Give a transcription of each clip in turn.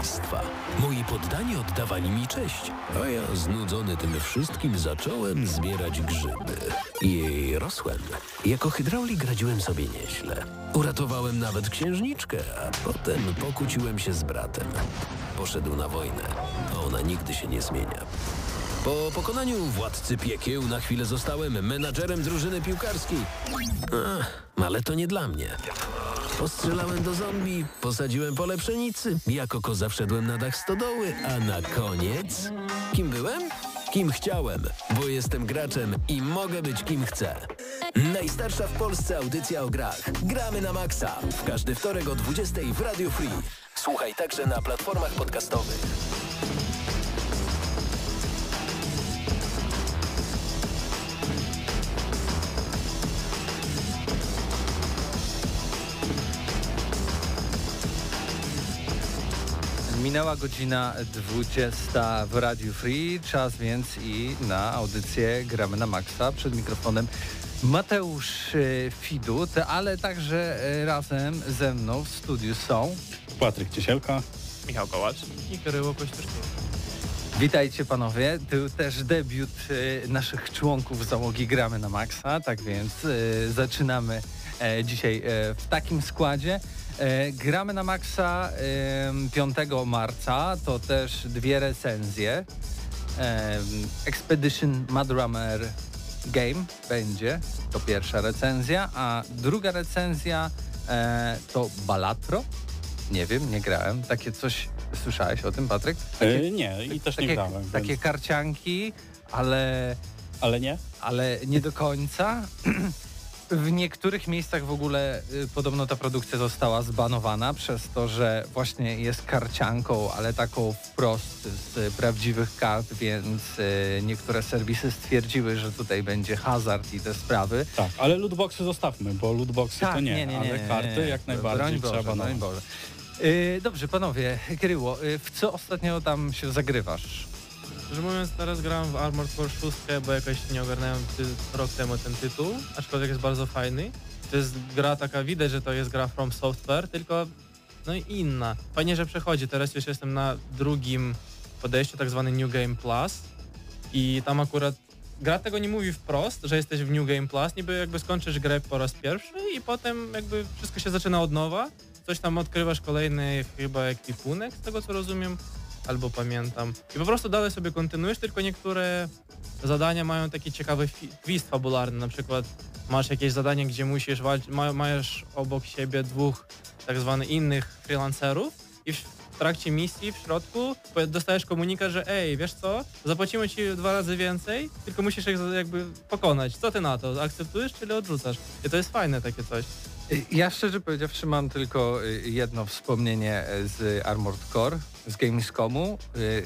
państwa. Moi poddani oddawali mi cześć, a ja znudzony tym wszystkim zacząłem zbierać grzyby. I rosłem. Jako hydraulik radziłem sobie nieźle. Uratowałem nawet księżniczkę, a potem pokłóciłem się z bratem. Poszedł na wojnę, a ona nigdy się nie zmienia. Po pokonaniu władcy piekieł na chwilę zostałem menadżerem drużyny piłkarskiej. Ale to nie dla mnie. Postrzelałem do zombie, posadziłem pole pszenicy, jako koza wszedłem na dach stodoły, a na koniec... Kim byłem? Kim chciałem, bo jestem graczem i mogę być kim chcę. Najstarsza w Polsce audycja o grach. Gramy na maksa. W każdy wtorek o 20 w Radio Free. Słuchaj także na platformach podcastowych. Minęła godzina 20 w Radiu Free, czas więc i na audycję Gramy na Maxa. Przed mikrofonem Mateusz Widut, ale także razem ze mną w studiu są Patryk Ciesielka, Michał Kołacz i Kryło Kościuszki. Witajcie panowie, to też debiut naszych członków załogi Gramy na Maxa, tak więc zaczynamy dzisiaj w takim składzie. Gramy na Maxa 5 marca, to też dwie recenzje. Expedition Madrammer Game będzie, to pierwsza recenzja, a druga recenzja to Balatro. Nie wiem, nie grałem. Takie coś, słyszałeś o tym, Patryk? Nie, i też nie grałem. Takie więc... karcianki, ale nie do końca. W niektórych miejscach w ogóle podobno ta produkcja została zbanowana przez to, że właśnie jest karcianką, ale taką wprost z prawdziwych kart, więc niektóre serwisy stwierdziły, że tutaj będzie hazard i te sprawy. Tak, ale lootboxy zostawmy, bo lootboxy tak, to nie, ale karty jak najbardziej trzeba banować. Dobrze, panowie, Kryło, w co ostatnio tam się zagrywasz? Szczerze mówiąc, teraz grałem w Armored Core 6, bo jakoś nie ogarnąłem rok temu ten tytuł, aczkolwiek jest bardzo fajny. To jest gra taka, widać, że to jest gra From Software, tylko no i inna. Fajnie, że przechodzi, teraz już jestem na drugim podejściu, tak zwany New Game Plus i tam akurat gra tego nie mówi wprost, że jesteś w New Game Plus, niby jakby skończysz grę po raz pierwszy i potem jakby wszystko się zaczyna od nowa, coś tam odkrywasz kolejny chyba ekwipunek, z tego co rozumiem. Albo pamiętam. I po prostu dalej sobie kontynuujesz, tylko niektóre zadania mają taki ciekawy twist fabularny. Na przykład masz jakieś zadanie, gdzie musisz masz obok siebie dwóch tak zwanych innych freelancerów i w trakcie misji w środku dostajesz komunikat, że ej, wiesz co, zapłacimy ci 2 razy więcej, tylko musisz ich jakby pokonać. Co ty na to? Akceptujesz, czyli odrzucasz? I to jest fajne takie coś. Ja szczerze powiedziawszy mam tylko jedno wspomnienie z Armored Core, z Gamescomu.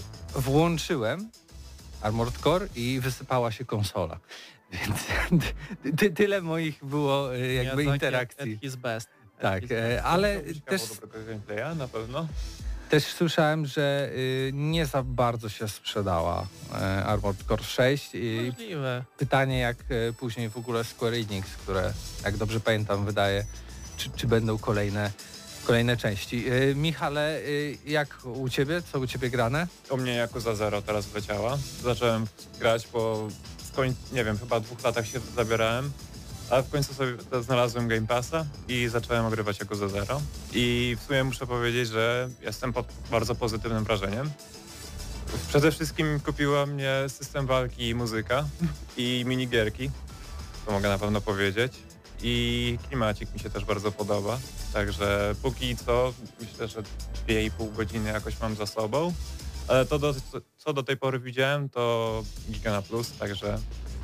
Włączyłem Armored Core i wysypała się konsola. Więc tyle moich było jakby interakcji. At his best. Tak, ale też... dobrego gameplaya na pewno. Też słyszałem, że nie za bardzo się sprzedała Armored Core 6 i możliwe. Pytanie jak później w ogóle Square Enix, które jak dobrze pamiętam wydaje, czy będą kolejne części. Michale, jak u Ciebie? Co u Ciebie grane? U mnie Yakuza Zero teraz wleciała. Zacząłem grać po, nie wiem, chyba 2 latach się zabierałem, a w końcu sobie znalazłem Game Passa i zacząłem ogrywać Yakuza Zero. I w sumie muszę powiedzieć, że jestem pod bardzo pozytywnym wrażeniem. Przede wszystkim kupiła mnie system walki i muzyka i minigierki, to mogę na pewno powiedzieć. I klimacik mi się też bardzo podoba, także póki co myślę, że 2,5 godziny jakoś mam za sobą, ale to co do tej pory widziałem to giga na plus, także...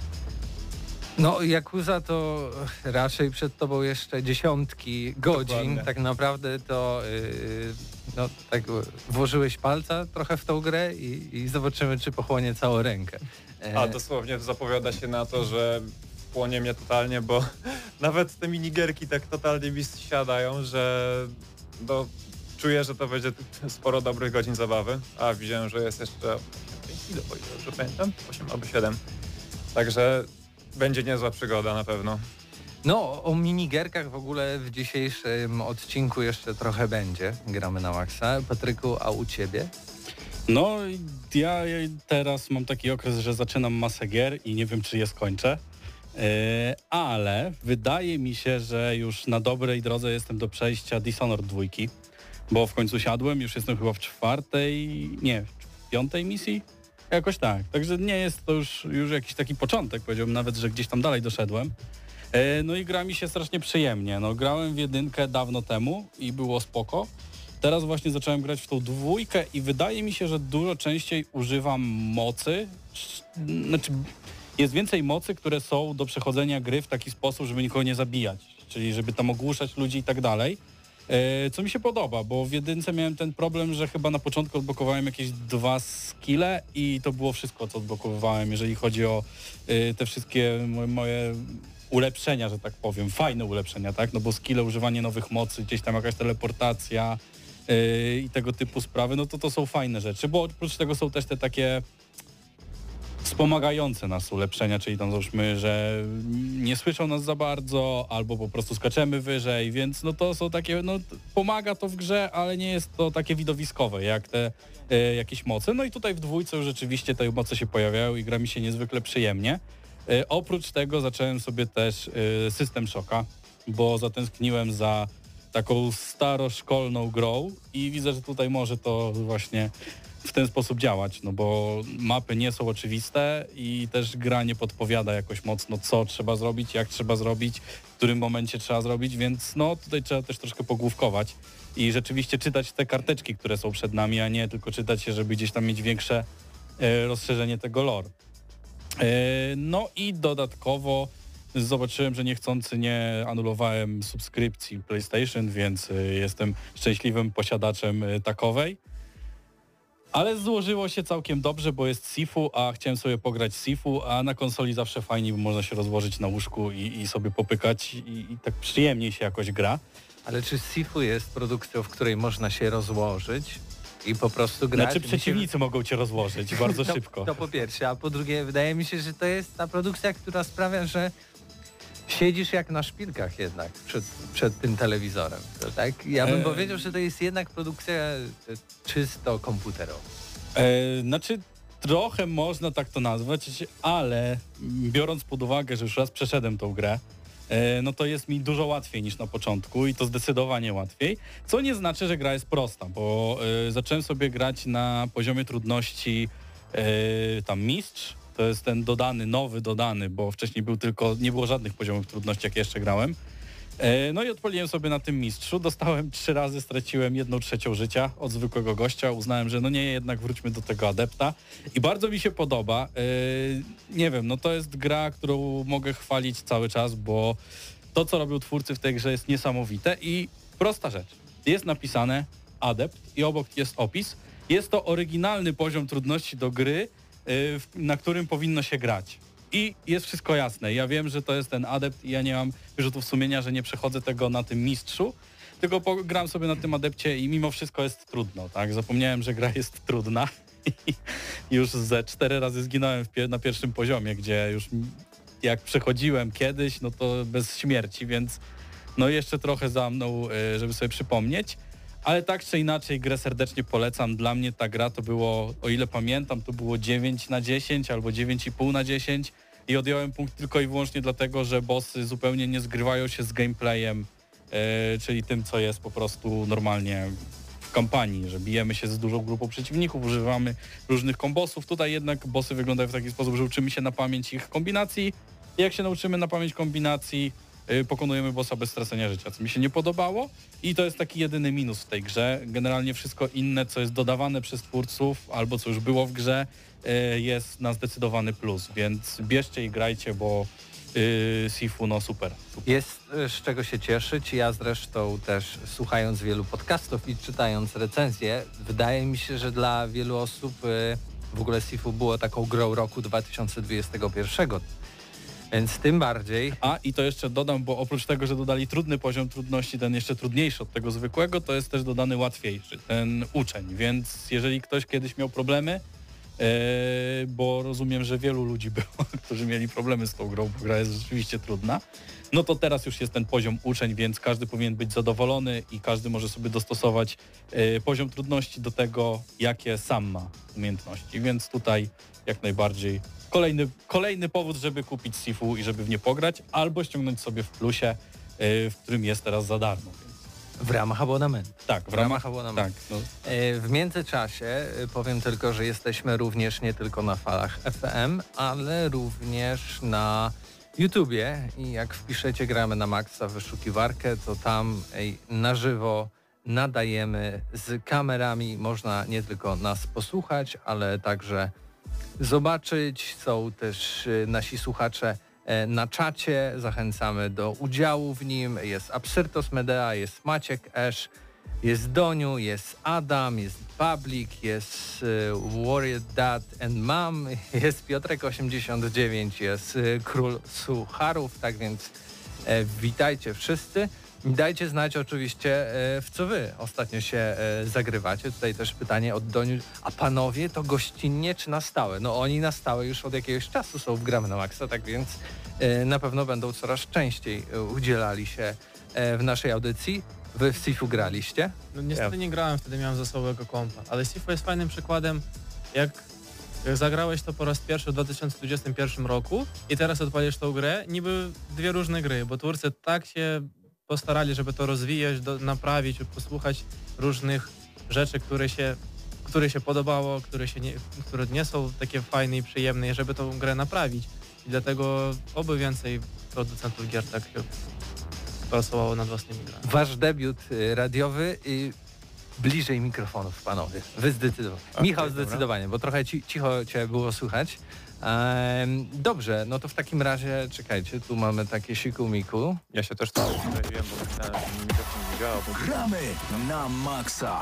No Yakuza to raczej przed tobą jeszcze dziesiątki godzin. Dokładnie. Tak naprawdę to no, tak włożyłeś palca trochę w tą grę i zobaczymy, czy pochłonie całą rękę. A dosłownie zapowiada się na to, że płonie mnie totalnie, bo nawet te minigierki tak totalnie mi siadają, że czuję, że to będzie sporo dobrych godzin zabawy, a widziałem, że jest jeszcze 5 kilo, o ile dobrze pamiętam, 8 albo 7. Także będzie niezła przygoda na pewno. No, o minigierkach w ogóle w dzisiejszym odcinku jeszcze trochę będzie. Gramy na maksa. Patryku, a u ciebie? No, ja teraz mam taki okres, że zaczynam masę gier i nie wiem, czy je skończę. Ale wydaje mi się, że już na dobrej drodze jestem do przejścia Dishonored 2, bo w końcu siadłem, już jestem chyba w piątej misji? Jakoś tak. Także nie jest to już jakiś taki początek, powiedziałbym nawet, że gdzieś tam dalej doszedłem. No i gra mi się strasznie przyjemnie. No, grałem w 1 dawno temu i było spoko. Teraz właśnie zacząłem grać w tą 2 i wydaje mi się, że dużo częściej używam mocy. Znaczy, jest więcej mocy, które są do przechodzenia gry w taki sposób, żeby nikogo nie zabijać. Czyli żeby tam ogłuszać ludzi i tak dalej. Co mi się podoba, bo w 1 miałem ten problem, że chyba na początku odblokowałem jakieś 2 skille i to było wszystko, co odblokowywałem, jeżeli chodzi o te wszystkie moje ulepszenia, że tak powiem, fajne ulepszenia, tak? No bo skille, używanie nowych mocy, gdzieś tam jakaś teleportacja i tego typu sprawy, no to są fajne rzeczy, bo oprócz tego są też te takie wspomagające nas ulepszenia, czyli tam załóżmy, że nie słyszą nas za bardzo, albo po prostu skaczemy wyżej, więc no to są takie, no pomaga to w grze, ale nie jest to takie widowiskowe jak te jakieś moce. No i tutaj w 2 już rzeczywiście te moce się pojawiają i gra mi się niezwykle przyjemnie. Oprócz tego zacząłem sobie też System Shocka, bo zatęskniłem za taką staroszkolną grą i widzę, że tutaj może to właśnie w ten sposób działać, no bo mapy nie są oczywiste i też gra nie podpowiada jakoś mocno, co trzeba zrobić, jak trzeba zrobić, w którym momencie trzeba zrobić, więc no tutaj trzeba też troszkę pogłówkować i rzeczywiście czytać te karteczki, które są przed nami, a nie tylko czytać je, żeby gdzieś tam mieć większe rozszerzenie tego lore. No i dodatkowo zobaczyłem, że niechcący nie anulowałem subskrypcji PlayStation, więc jestem szczęśliwym posiadaczem takowej. Ale złożyło się całkiem dobrze, bo jest Sifu, a chciałem sobie pograć Sifu, a na konsoli zawsze fajniej, bo można się rozłożyć na łóżku i sobie popykać i tak przyjemniej się jakoś gra. Ale czy Sifu jest produkcją, w której można się rozłożyć i po prostu grać? Znaczy przeciwnicy mogą cię rozłożyć bardzo szybko. To po pierwsze, a po drugie wydaje mi się, że to jest ta produkcja, która sprawia, że siedzisz jak na szpilkach jednak przed tym telewizorem. To tak? Ja bym powiedział, że to jest jednak produkcja czysto komputerowa. Znaczy trochę można tak to nazwać, ale biorąc pod uwagę, że już raz przeszedłem tą grę, no to jest mi dużo łatwiej niż na początku i to zdecydowanie łatwiej, co nie znaczy, że gra jest prosta, bo zacząłem sobie grać na poziomie trudności tam mistrz. To jest ten nowy dodany, bo wcześniej nie było żadnych poziomów trudności, jak jeszcze grałem. No i odpaliłem sobie na tym mistrzu. Dostałem 3 razy, straciłem 1/3 życia od zwykłego gościa. Uznałem, że no nie, jednak wróćmy do tego adepta. I bardzo mi się podoba. Nie wiem, no to jest gra, którą mogę chwalić cały czas, bo to, co robią twórcy w tej grze jest niesamowite i prosta rzecz. Jest napisane adept i obok jest opis. Jest to oryginalny poziom trudności do gry, na którym powinno się grać. I jest wszystko jasne. Ja wiem, że to jest ten adept i ja nie mam wyrzutów sumienia, że nie przechodzę tego na tym mistrzu, tylko gram sobie na tym adepcie i mimo wszystko jest trudno, tak? Zapomniałem, że gra jest trudna i już ze 4 razy zginąłem na pierwszym poziomie, gdzie już jak przechodziłem kiedyś, no to bez śmierci, więc no jeszcze trochę za mną, żeby sobie przypomnieć. Ale tak czy inaczej grę serdecznie polecam. Dla mnie ta gra to było, o ile pamiętam, to było 9/10 albo 9,5/10 i odjąłem punkt tylko i wyłącznie dlatego, że bossy zupełnie nie zgrywają się z gameplayem, czyli tym, co jest po prostu normalnie w kampanii, że bijemy się z dużą grupą przeciwników, używamy różnych kombosów. Tutaj jednak bossy wyglądają w taki sposób, że uczymy się na pamięć ich kombinacji. I jak się nauczymy na pamięć kombinacji, pokonujemy bossa bez stracenia życia, co mi się nie podobało i to jest taki jedyny minus w tej grze. Generalnie wszystko inne, co jest dodawane przez twórców albo co już było w grze, jest na zdecydowany plus, więc bierzcie i grajcie, bo Sifu, no super. Jest z czego się cieszyć. Ja zresztą też słuchając wielu podcastów i czytając recenzje, wydaje mi się, że dla wielu osób w ogóle Sifu było taką grą roku 2021. Więc tym bardziej. A i to jeszcze dodam, bo oprócz tego, że dodali trudny poziom trudności, ten jeszcze trudniejszy od tego zwykłego, to jest też dodany łatwiejszy, ten uczeń. Więc jeżeli ktoś kiedyś miał problemy bo rozumiem, że wielu ludzi było, którzy mieli problemy z tą grą, bo gra jest rzeczywiście trudna. No to teraz już jest ten poziom uczeń, więc każdy powinien być zadowolony i każdy może sobie dostosować poziom trudności do tego, jakie sam ma umiejętności. Więc tutaj jak najbardziej kolejny powód, żeby kupić Sifu i żeby w nie pograć, albo ściągnąć sobie w plusie, w którym jest teraz za darmo. W ramach abonamentu. Tak, w ramach abonamentu. Tak, no. W międzyczasie powiem tylko, że jesteśmy również nie tylko na falach FM, ale również na YouTubie i jak wpiszecie Gramy na Maxa w wyszukiwarkę, to tam na żywo nadajemy z kamerami. Można nie tylko nas posłuchać, ale także zobaczyć. Są też nasi słuchacze na czacie. Zachęcamy do udziału w nim. Jest Absyrtos Medea, jest Maciek Esz, jest Doniu, jest Adam, jest Public, jest Warrior Dad and Mom, jest Piotrek89, jest Król Sucharów, tak więc witajcie wszyscy. Dajcie znać oczywiście, w co wy ostatnio się zagrywacie. Tutaj też pytanie od Doniu, a panowie to gościnnie czy na stałe? No oni na stałe już od jakiegoś czasu są w Gramy na Maxa, tak więc na pewno będą coraz częściej udzielali się w naszej audycji. Wy w Sifu graliście? No niestety nie grałem, wtedy miałem zasobowego kompa, ale Sifu jest fajnym przykładem, jak zagrałeś to po raz pierwszy w 2021 roku i teraz odpalisz tą grę, niby dwie różne gry, bo twórcy tak się postarali, żeby to rozwijać, naprawić, posłuchać różnych rzeczy, które się podobało, które nie są takie fajne i przyjemne, żeby tą grę naprawić. I dlatego oby więcej producentów gier tak pracowało nad własnymi grami. Wasz debiut radiowy bliżej mikrofonów, panowie. Wy zdecydowanie. Michał zdecydowanie, bo trochę cicho cię było słychać. Dobrze, no to w takim razie czekajcie, tu mamy takie siku-miku. Ja się też tam sprawiłem, bo myślałem, że mi mikrofon nie działa. Gramy na Maxa.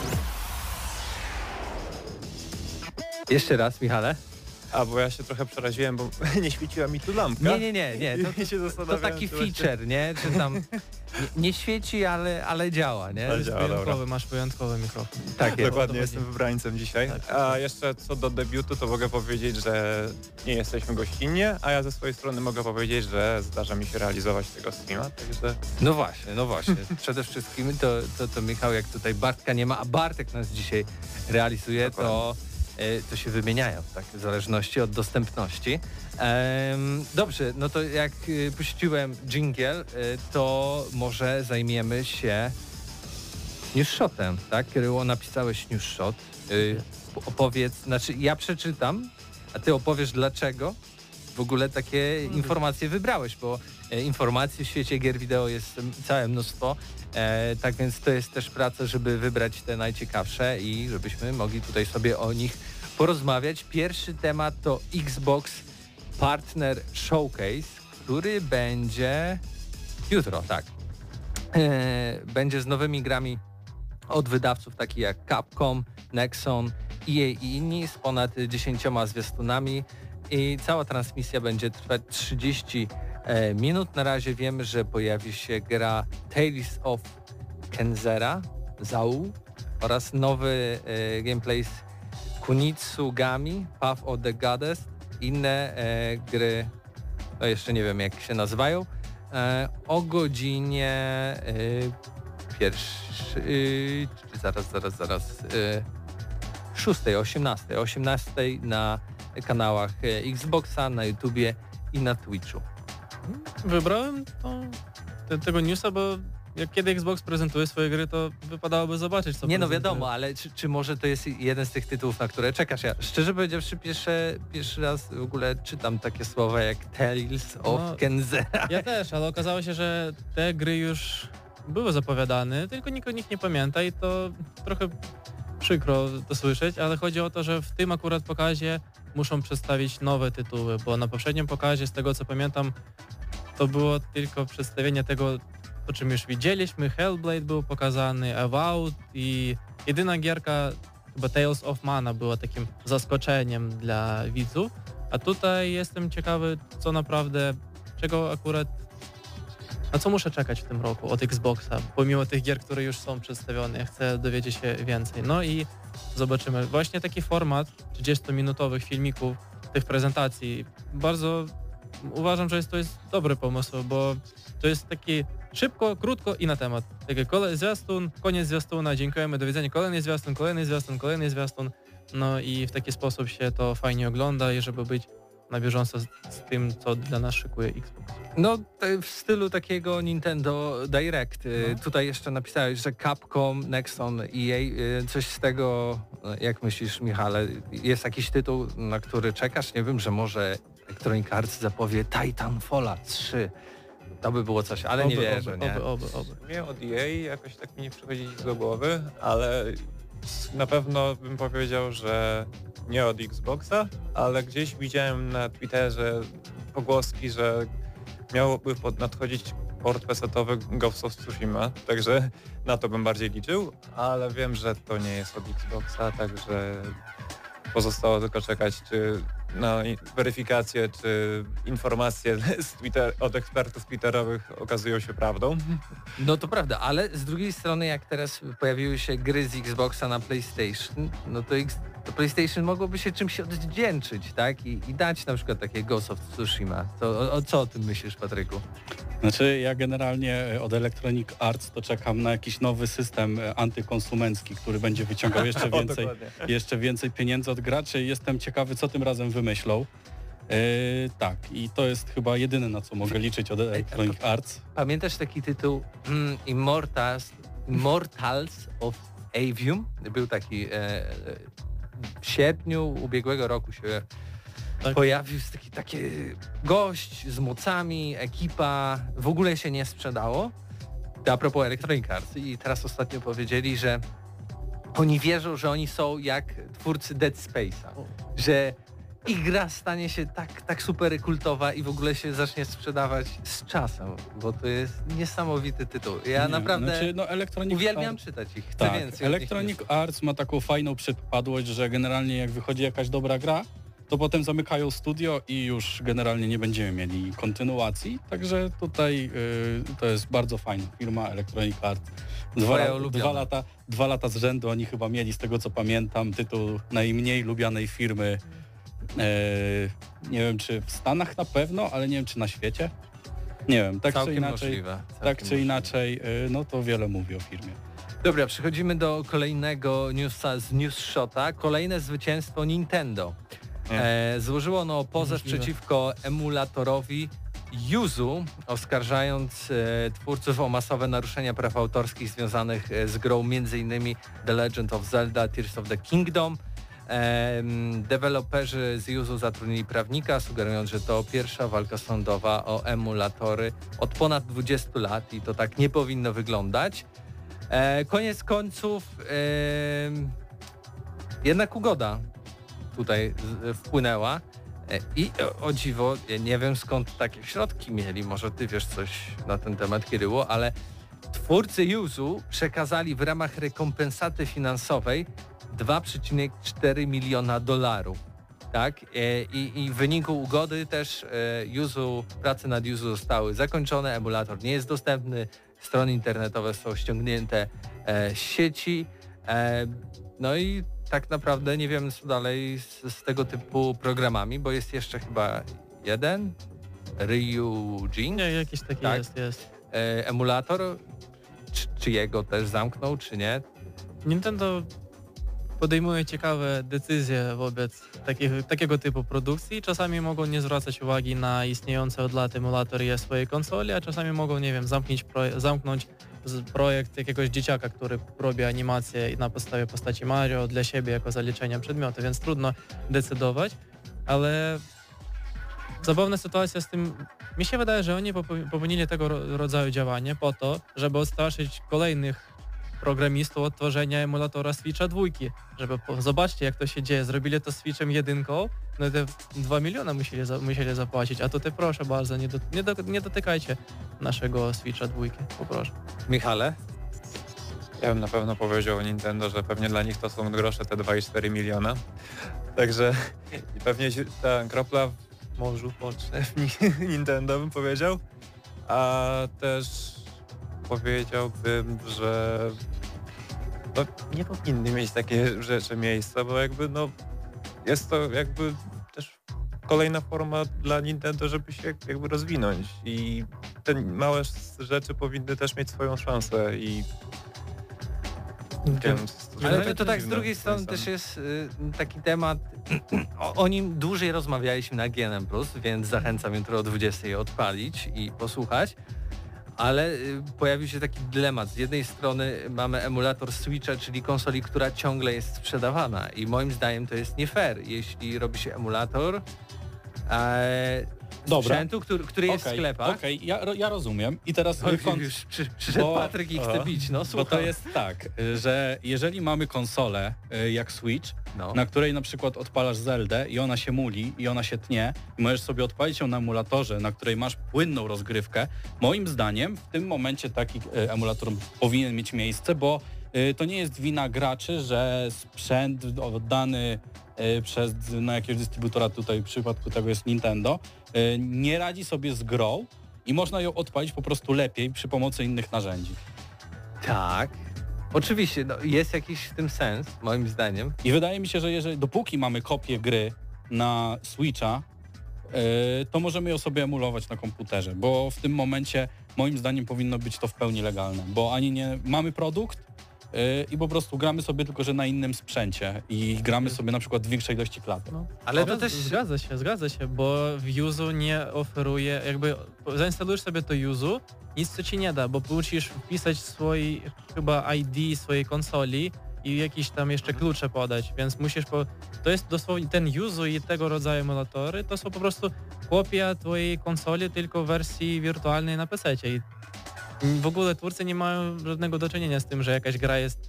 Jeszcze raz, Michale. A, bo ja się trochę przeraziłem, bo nie świeciła mi tu lampka. Nie. To taki feature, nie? Czy tam nie świeci, ale działa, nie? Ale działa, masz wyjątkowy mikrofon. Tak jest. Dokładnie, jestem wybrańcem dzisiaj. Tak. A jeszcze co do debiutu, to mogę powiedzieć, że nie jesteśmy gościnnie, a ja ze swojej strony mogę powiedzieć, że zdarza mi się realizować tego streama, także... No właśnie. Przede wszystkim to Michał, jak tutaj Bartka nie ma, a Bartek nas dzisiaj realizuje, to się wymieniają, tak, w zależności od dostępności. Dobrze, no to jak puściłem dżingiel, to może zajmiemy się newsshotem, tak? Kryło, napisałeś newsshot. Opowiedz, znaczy ja przeczytam, a ty opowiesz dlaczego w ogóle takie informacje wybrałeś, bo informacji w świecie gier wideo jest całe mnóstwo, tak więc to jest też praca, żeby wybrać te najciekawsze i żebyśmy mogli tutaj sobie o nich porozmawiać. Pierwszy temat to Xbox Partner Showcase, który będzie jutro, tak. Będzie z nowymi grami od wydawców takich jak Capcom, Nexon, EA i inni z ponad 10 zwiastunami i cała transmisja będzie trwać 30 minut. Na razie wiemy, że pojawi się gra Tales of Kenzera, Zau oraz nowy gameplay z Kunitsugami, Path of the Goddess, inne gry, to jeszcze nie wiem jak się nazywają, o godzinie zaraz 18 na kanałach Xboxa, na YouTubie i na Twitchu. Wybrałem tego newsa, bo kiedy Xbox prezentuje swoje gry, to wypadałoby zobaczyć, co nie, no prezentuje. wiadomo, ale czy może to jest jeden z tych tytułów, na które czekasz? Ja szczerze powiedziawszy, pierwszy raz w ogóle czytam takie słowa jak Tales of Kenzera. Ja też, ale okazało się, że te gry już były zapowiadane, tylko nikt o nich nie pamięta i to trochę przykro to słyszeć, ale chodzi o to, że w tym akurat pokazie muszą przedstawić nowe tytuły, bo na poprzednim pokazie, z tego co pamiętam, to było tylko przedstawienie tego, o czym już widzieliśmy. Hellblade był pokazany, Avowed i jedyna gierka, chyba Tales of Mana, była takim zaskoczeniem dla widzów, a tutaj jestem ciekawy, co naprawdę, czego akurat na co muszę czekać w tym roku od Xboxa, pomimo tych gier, które już są przedstawione, ja chcę dowiedzieć się więcej. No i zobaczymy. Właśnie taki format 30-minutowych filmików, tych prezentacji, bardzo uważam, że to jest dobry pomysł, bo to jest taki szybko, krótko i na temat. Taki zwiastun, koniec zwiastuna, dziękujemy, do widzenia, kolejny zwiastun, kolejny zwiastun, kolejny zwiastun. No i w taki sposób się to fajnie ogląda i żeby być na bieżąco z tym, co dla nas szykuje Xbox. No w stylu takiego Nintendo Direct. Tutaj jeszcze napisałeś, że Capcom, Nexon, EA, coś z tego, jak myślisz, Michale, jest jakiś tytuł, na który czekasz? Nie wiem, że może Electronic Arts zapowie Titanfalla 3. To by było coś, ale nie wierzę, nie? Oby. Mnie od EA jakoś tak mi nie przychodzi nic do głowy, ale na pewno bym powiedział, że nie od Xboxa, ale gdzieś widziałem na Twitterze pogłoski, że miałoby nadchodzić port PC-towy Ghost of Tsushima, także na to bym bardziej liczył, ale wiem, że to nie jest od Xboxa, także pozostało tylko czekać, czy na weryfikację, czy informacje od ekspertów twitterowych okazują się prawdą. No to prawda, ale z drugiej strony jak teraz pojawiły się gry z Xboxa na PlayStation, no to PlayStation mogłoby się czymś odwdzięczyć, tak? I dać na przykład takie Ghost of Tsushima. To co o tym myślisz, Patryku? Znaczy ja generalnie od Electronic Arts to czekam na jakiś nowy system antykonsumencki, który będzie wyciągał jeszcze więcej pieniędzy od graczy i jestem ciekawy, co tym razem wymyślą. Tak, i to jest chyba jedyne, na co mogę liczyć od Electronic Arts. Pamiętasz taki tytuł Immortals of Avium? Był taki w sierpniu ubiegłego roku się pojawił taki gość z mocami, ekipa, w ogóle się nie sprzedało. A propos Electronic Arts i teraz ostatnio powiedzieli, że oni wierzą, że oni są jak twórcy Dead Space'a, że ich gra stanie się tak super kultowa i w ogóle się zacznie sprzedawać z czasem, bo to jest niesamowity tytuł. Ja naprawdę uwielbiam czytać ich, chcę więcej. Electronic Arts ma taką fajną przypadłość, że generalnie jak wychodzi jakaś dobra gra, to potem zamykają studio i już generalnie nie będziemy mieli kontynuacji, także tutaj to jest bardzo fajna firma Electronic Arts. 2 lata z rzędu oni chyba mieli, z tego co pamiętam, tytuł najmniej lubianej firmy. Nie wiem, czy w Stanach na pewno, ale nie wiem, czy na świecie. Nie wiem, tak czy inaczej, no to wiele mówi o firmie. Dobra, przechodzimy do kolejnego newsa z NewsShota. Kolejne zwycięstwo Nintendo. Złożyło ono pozew przeciwko emulatorowi Yuzu, oskarżając twórców o masowe naruszenia praw autorskich związanych z grą m.in. The Legend of Zelda Tears of the Kingdom. Deweloperzy z Yuzu zatrudnili prawnika, sugerując, że to pierwsza walka sądowa o emulatory od ponad 20 lat i to tak nie powinno wyglądać. Koniec końców jednak ugoda tutaj wpłynęła i o dziwo, ja nie wiem skąd takie środki mieli, może ty wiesz coś na ten temat, Kiryło, ale twórcy Yuzu przekazali w ramach rekompensaty finansowej $2,4 miliona. Tak? I w wyniku ugody też prace nad Yuzu zostały zakończone, emulator nie jest dostępny, strony internetowe są ściągnięte z sieci. No i tak naprawdę nie wiem co dalej z tego typu programami, bo jest jeszcze chyba jeden, Ryujin. Nie, jakiś taki tak? jest. Emulator, czy jego też zamknął, czy nie? Nintendo podejmuje ciekawe decyzje wobec takiego typu produkcji. Czasami mogą nie zwracać uwagi na istniejące od lat emulatory swojej konsoli, a czasami mogą, nie wiem, zamknąć projekt jakiegoś dzieciaka, który robi animację na podstawie postaci Mario dla siebie jako zaliczenia przedmiotu, więc trudno decydować, ale zabawna sytuacja z tym, mi się wydaje, że oni popełnili tego rodzaju działanie po to, żeby odstraszyć kolejnych programistów od tworzenia emulatora Switcha 2, żeby zobaczcie jak to się dzieje, zrobili to Switchem 1, no te 2 miliona musieli zapłacić, a tutaj proszę bardzo, nie dotykajcie naszego Switcha 2, poproszę. Michale? Ja bym na pewno powiedział o Nintendo, że pewnie dla nich to są grosze te 2,4 miliona, także pewnie ta kropla w morzu pocznie Nintendo bym powiedział. A też powiedziałbym, że no, nie powinny mieć takie rzeczy miejsca, bo jakby no jest to jakby też kolejna forma dla Nintendo, żeby się jakby rozwinąć i te małe rzeczy powinny też mieć swoją szansę i Ale to tak z drugiej strony też jest taki temat, o nim dłużej rozmawialiśmy na GNM+, więc zachęcam jutro o 20:00 odpalić i posłuchać. Ale pojawił się taki dylemat. Z jednej strony mamy emulator Switcha, czyli konsoli, która ciągle jest sprzedawana i moim zdaniem to jest nie fair, jeśli robi się emulator sprzętu, który jest w sklepach. Okej, ja rozumiem. I teraz Już przyszedł Patryk i chce bić, no bo słucham. to jest tak, że jeżeli mamy konsolę jak Switch, na której na przykład odpalasz Zeldę i ona się muli i ona się tnie i możesz sobie odpalić ją na emulatorze, na której masz płynną rozgrywkę, moim zdaniem w tym momencie taki emulator powinien mieć miejsce, bo to nie jest wina graczy, że sprzęt oddany na jakiegoś dystrybutora, tutaj w przypadku tego jest Nintendo, nie radzi sobie z grą i można ją odpalić po prostu lepiej przy pomocy innych narzędzi. Tak. Oczywiście, no, jest jakiś w tym sens, moim zdaniem. I wydaje mi się, że dopóki mamy kopię gry na Switcha, to możemy ją sobie emulować na komputerze, bo w tym momencie moim zdaniem powinno być to w pełni legalne, bo ani nie mamy produkt i po prostu gramy sobie tylko, że na innym sprzęcie i gramy sobie na przykład w większej ilości klatek. No. Ale to też... Zgadza się, bo w Yuzu nie oferuje, jakby zainstalujesz sobie to Yuzu, nic co ci nie da, bo musisz wpisać swój chyba ID swojej konsoli i jakieś tam jeszcze klucze podać, więc musisz to jest dosłownie ten Yuzu i tego rodzaju emulatory, to są po prostu kopia twojej konsoli, tylko w wersji wirtualnej na PC-cie i w ogóle twórcy nie mają żadnego do czynienia z tym, że jakaś gra jest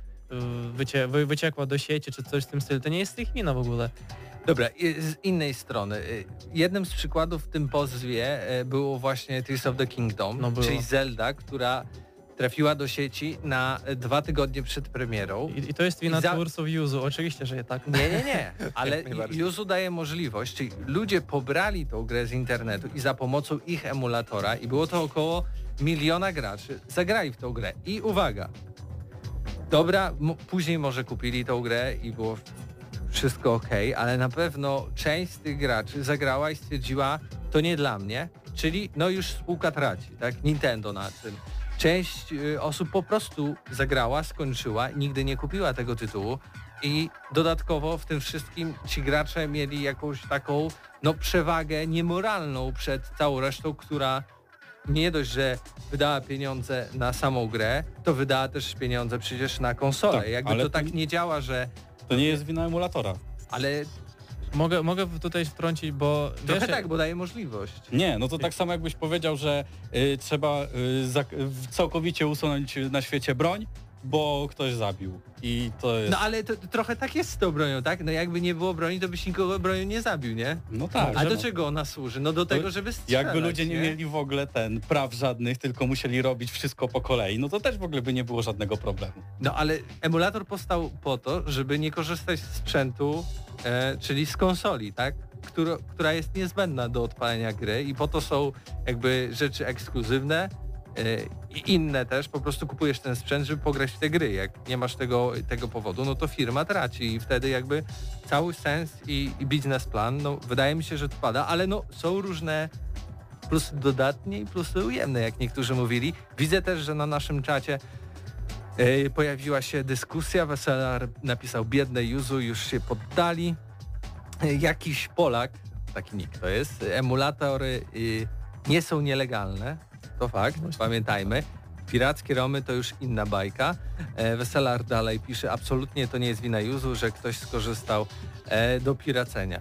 wyciekła do sieci czy coś w tym stylu. To nie jest ich wina w ogóle. Dobra, z innej strony. Jednym z przykładów w tym pozwie było właśnie Tears of the Kingdom, czyli Zelda, która trafiła do sieci na 2 tygodnie przed premierą. I to jest wina twórców Yuzu, oczywiście, że tak. Nie, ale Yuzu daje możliwość, czyli ludzie pobrali tą grę z internetu i za pomocą ich emulatora, i było to około 1 miliona graczy, zagrali w tą grę. I uwaga, dobra, później może kupili tą grę i było wszystko ok, ale na pewno część z tych graczy zagrała i stwierdziła, to nie dla mnie, czyli no już spółka traci, tak? Nintendo na tym. Część osób po prostu zagrała, skończyła i nigdy nie kupiła tego tytułu i dodatkowo w tym wszystkim ci gracze mieli jakąś taką przewagę niemoralną przed całą resztą, która nie dość, że wydała pieniądze na samą grę, to wydała też pieniądze przecież na konsolę. Tak, jakby to tak nie działa, że... To nie jest wina emulatora. Ale... Mogę tutaj wtrącić, bo... Trochę tak, bo daje możliwość. Nie, no to tak samo jakbyś powiedział, że trzeba całkowicie usunąć na świecie broń, bo ktoś zabił. I to jest... No ale to trochę tak jest z tą bronią, tak? No jakby nie było broni, to byś nikogo bronią nie zabił, nie? No tak. A do czego ona służy? No do tego, żeby strzelać. Jakby ludzie nie mieli w ogóle praw żadnych, tylko musieli robić wszystko po kolei, no to też w ogóle by nie było żadnego problemu. No ale emulator powstał po to, żeby nie korzystać z sprzętu, czyli z konsoli, tak? Która jest niezbędna do odpalenia gry i po to są jakby rzeczy ekskluzywne, i inne też, po prostu kupujesz ten sprzęt, żeby pograć w te gry. Jak nie masz tego powodu, no to firma traci i wtedy jakby cały sens i biznesplan, no wydaje mi się, że to pada, ale no są różne plusy dodatnie i plusy ujemne, jak niektórzy mówili. Widzę też, że na naszym czacie pojawiła się dyskusja, Weselar napisał: biedne Yuzu, już się poddali. Jakiś Polak, taki nick to jest, emulatory nie są nielegalne. To fakt, pamiętajmy. Pirackie romy to już inna bajka. Weselar dalej pisze, absolutnie to nie jest wina Yuzu, że ktoś skorzystał do piracenia.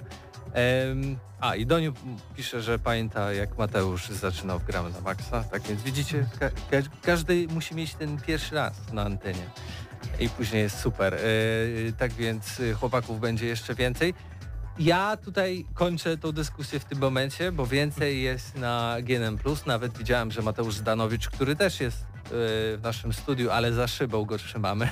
I Doniu pisze, że pamięta, jak Mateusz zaczynał w Gramy na Maxa. Tak więc widzicie, każdy musi mieć ten pierwszy raz na antenie. I później jest super. Tak więc chłopaków będzie jeszcze więcej. Ja tutaj kończę tą dyskusję w tym momencie, bo więcej jest na GNM+. Nawet widziałem, że Mateusz Zdanowicz, który też jest w naszym studiu, ale za szybą go trzymamy.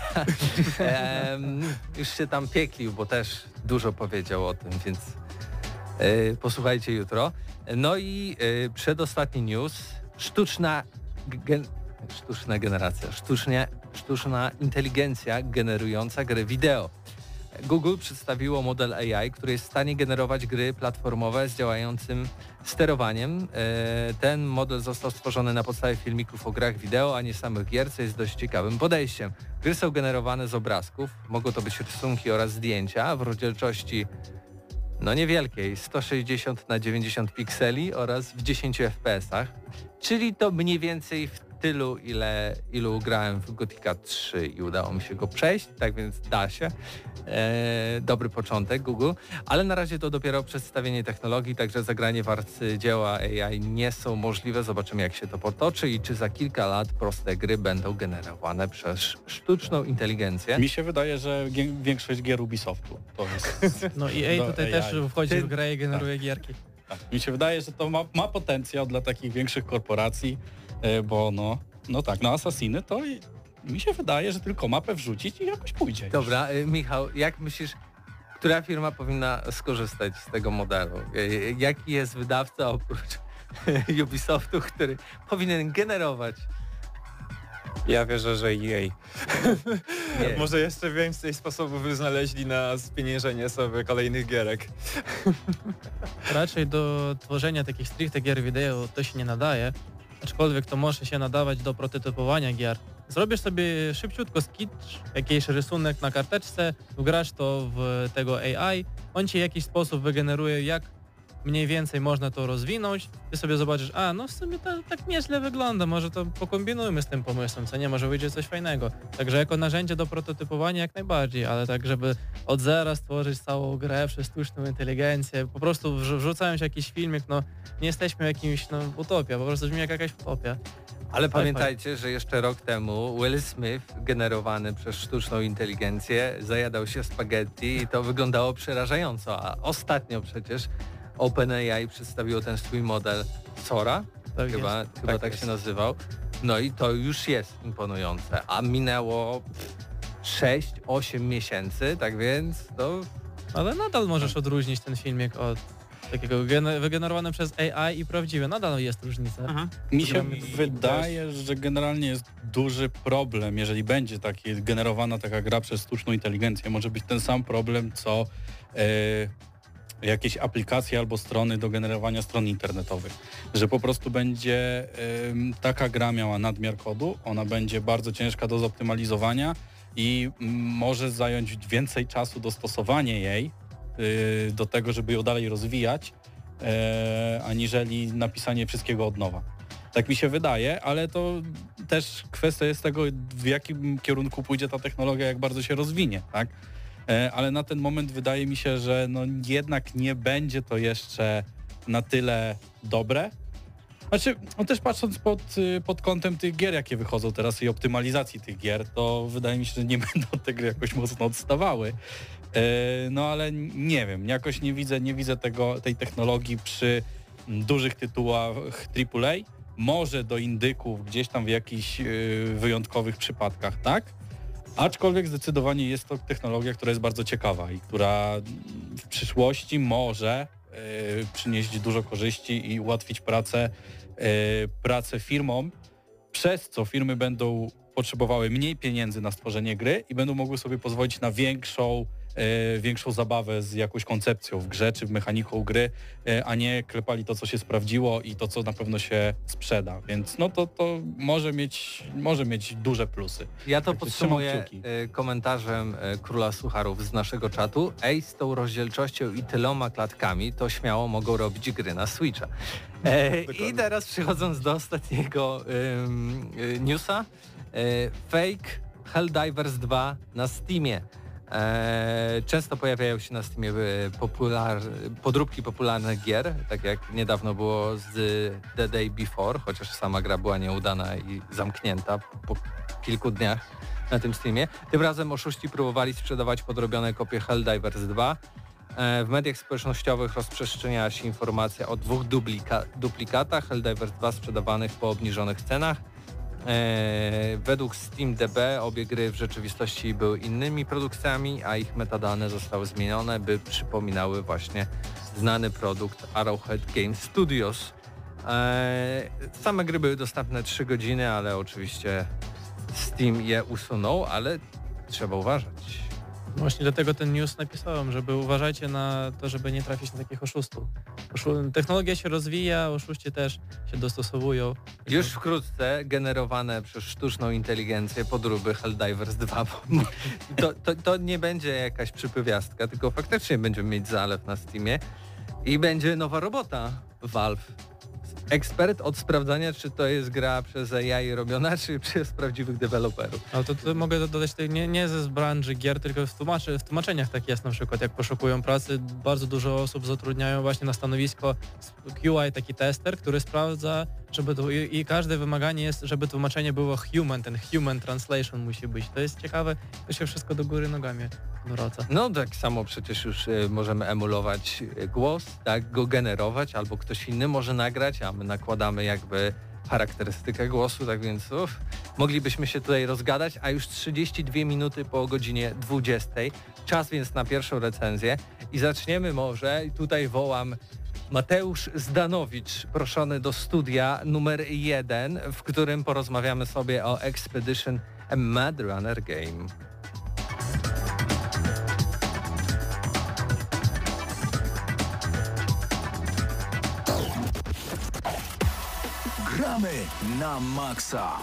Już się tam pieklił, bo też dużo powiedział o tym, więc posłuchajcie jutro. No i przedostatni news. sztuczna inteligencja generująca gry wideo. Google przedstawiło model AI, który jest w stanie generować gry platformowe z działającym sterowaniem. Ten model został stworzony na podstawie filmików o grach wideo, a nie samych gier, co jest dość ciekawym podejściem. Gry są generowane z obrazków, mogą to być rysunki oraz zdjęcia w rozdzielczości niewielkiej, 160x90 pikseli oraz w 10 fps-ach, czyli to mniej więcej w tylu, ilu grałem w Gothica 3 i udało mi się go przejść, tak więc da się. Dobry początek Google, ale na razie to dopiero przedstawienie technologii, także zagranie w arcydzieła AI nie są możliwe. Zobaczymy, jak się to potoczy i czy za kilka lat proste gry będą generowane przez sztuczną inteligencję. Mi się wydaje, że większość gier Ubisoftu to jest... No EA tutaj AI. też wchodzi w grę i generuje gierki. Tak. Mi się wydaje, że to ma potencjał dla takich większych korporacji, bo Assassiny to mi się wydaje, że tylko mapę wrzucić i jakoś pójdzie. Dobra, Michał, jak myślisz, która firma powinna skorzystać z tego modelu? Jaki jest wydawca oprócz Ubisoftu, który powinien generować? Ja wierzę, że EA. Może jeszcze więcej sposobów znaleźli na spieniężenie sobie kolejnych gierek. Raczej do tworzenia takich stricte gier wideo to się nie nadaje, aczkolwiek to może się nadawać do prototypowania gier. Zrobisz sobie szybciutko sketch, jakiś rysunek na karteczce, wgrasz to w tego AI, on ci w jakiś sposób wygeneruje, jak mniej więcej można to rozwinąć, ty sobie zobaczysz, w sumie to tak nieźle wygląda, może to pokombinujmy z tym pomysłem, co nie, może wyjdzie coś fajnego. Także jako narzędzie do prototypowania jak najbardziej, ale tak, żeby od zera stworzyć całą grę przez sztuczną inteligencję, po prostu wrzucając jakiś filmik, nie jesteśmy jakimś, utopia, po prostu brzmi jak jakaś utopia. Ale pamiętajcie, że jeszcze rok temu Will Smith, generowany przez sztuczną inteligencję, zajadał się spaghetti i to wyglądało przerażająco, a ostatnio przecież OpenAI przedstawiło ten swój model Sora, chyba tak się nazywał. No i to już jest imponujące, a minęło 6-8 miesięcy, tak więc to... Ale nadal możesz odróżnić ten filmik od takiego wygenerowany przez AI i prawdziwy. Nadal jest różnica. Mi się wydaje, że generalnie jest duży problem, jeżeli będzie generowana taka gra przez sztuczną inteligencję. Może być ten sam problem, co jakieś aplikacje albo strony do generowania stron internetowych. Że po prostu będzie taka gra miała nadmiar kodu, ona będzie bardzo ciężka do zoptymalizowania i może zająć więcej czasu dostosowanie jej do tego, żeby ją dalej rozwijać, aniżeli napisanie wszystkiego od nowa. Tak mi się wydaje, ale to też kwestia jest tego, w jakim kierunku pójdzie ta technologia, jak bardzo się rozwinie, tak? Ale na ten moment wydaje mi się, że jednak nie będzie to jeszcze na tyle dobre. Znaczy, też patrząc pod kątem tych gier, jakie wychodzą teraz i optymalizacji tych gier, to wydaje mi się, że nie będą te gry jakoś mocno odstawały. Ale nie wiem, jakoś nie widzę tej technologii przy dużych tytułach AAA. Może do indyków gdzieś tam w jakichś wyjątkowych przypadkach, tak? Aczkolwiek zdecydowanie jest to technologia, która jest bardzo ciekawa i która w przyszłości może przynieść dużo korzyści i ułatwić pracę firmom, przez co firmy będą potrzebowały mniej pieniędzy na stworzenie gry i będą mogły sobie pozwolić na większą zabawę z jakąś koncepcją w grze czy mechaniką gry, a nie klepali to, co się sprawdziło i to, co na pewno się sprzeda. Więc to może mieć duże plusy. Ja to podsumuję komentarzem Króla Sucharów z naszego czatu. Z tą rozdzielczością i tyloma klatkami to śmiało mogą robić gry na Switcha. I teraz przechodząc do ostatniego newsa. Fake Helldivers 2 na Steamie. Często pojawiają się na Steamie podróbki popularnych gier, tak jak niedawno było z The Day Before, chociaż sama gra była nieudana i zamknięta po kilku dniach na tym Steamie. Tym razem oszuści próbowali sprzedawać podrobione kopie Helldivers 2. W mediach społecznościowych rozprzestrzeniała się informacja o 2 duplikatach Helldivers 2 sprzedawanych po obniżonych cenach. Według SteamDB obie gry w rzeczywistości były innymi produkcjami, a ich metadane zostały zmienione, by przypominały właśnie znany produkt Arrowhead Game Studios. Same gry były dostępne 3 godziny, ale oczywiście Steam je usunął, ale trzeba uważać. Właśnie dlatego ten news napisałem, żeby uważajcie na to, żeby nie trafić na takich oszustów. Technologia się rozwija, oszuści też się dostosowują. Już wkrótce generowane przez sztuczną inteligencję podróby Helldivers 2. To nie będzie jakaś przypywiastka, tylko faktycznie będziemy mieć zalew na Steamie i będzie nowa robota Valve. Ekspert od sprawdzania, czy to jest gra przez AI robiona, czy przez prawdziwych deweloperów. Ale to mogę dodać nie ze branży gier, tylko w tłumaczeniach tak jest na przykład, jak poszukują pracy, bardzo dużo osób zatrudniają właśnie na stanowisko QI, taki tester, który sprawdza, żeby to, i każde wymaganie jest, żeby tłumaczenie było human, ten human translation musi być. To jest ciekawe, to się wszystko do góry nogami wraca. No tak samo przecież już możemy emulować głos, tak, go generować, albo ktoś inny może nagrać, a my nakładamy jakby charakterystykę głosu, tak więc moglibyśmy się tutaj rozgadać, a już 32 minuty po godzinie 20. Czas więc na pierwszą recenzję i zaczniemy może, i tutaj wołam Mateusz Zdanowicz, proszony do studia numer 1, w którym porozmawiamy sobie o Expedition A Mad Runner Game. Gramy na maksa.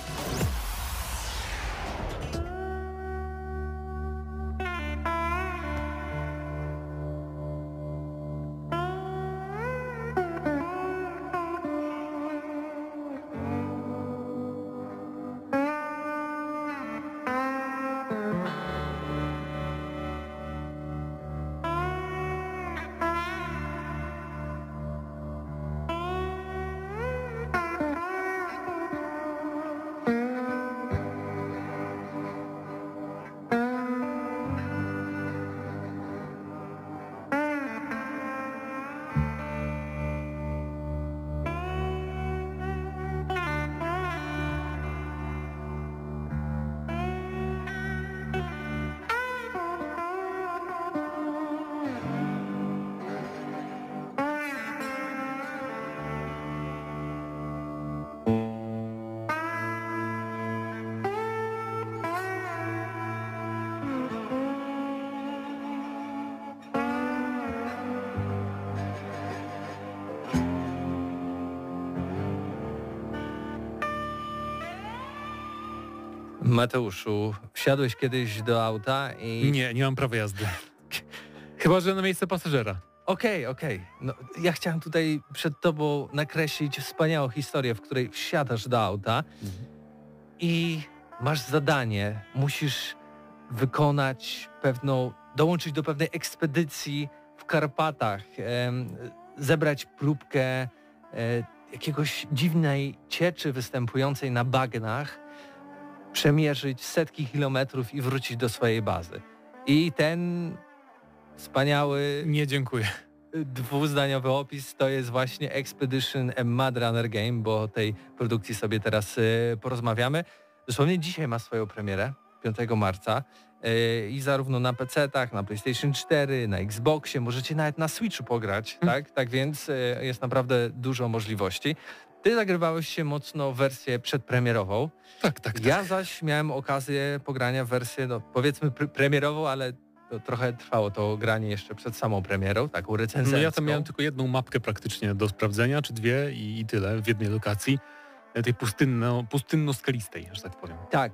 Mateuszu, wsiadłeś kiedyś do auta i... Nie mam prawa jazdy. Chyba, że na miejsce pasażera. Okej. No, ja chciałem tutaj przed tobą nakreślić wspaniałą historię, w której wsiadasz do auta i masz zadanie, musisz wykonać dołączyć do pewnej ekspedycji w Karpatach, zebrać próbkę jakiegoś dziwnej cieczy występującej na bagnach, przemierzyć setki kilometrów i wrócić do swojej bazy. I ten wspaniały... Nie, dziękuję. Dwuzdaniowy opis to jest właśnie Expedition A Mad Runner Game, bo o tej produkcji sobie teraz porozmawiamy. Dosłownie dzisiaj ma swoją premierę, 5 marca i zarówno na PC-tach, na PlayStation 4, na Xboxie, możecie nawet na Switchu pograć, tak? Tak więc jest naprawdę dużo możliwości. Ty zagrywałeś się mocno w wersję przedpremierową. Tak. Ja zaś miałem okazję pogrania w wersję, no powiedzmy premierową, ale to trochę trwało to granie jeszcze przed samą premierą, taką recenzencką. No ja tam miałem tylko jedną mapkę praktycznie do sprawdzenia, czy dwie i tyle w jednej lokacji, tej pustynno-skalistej, że tak powiem. Tak,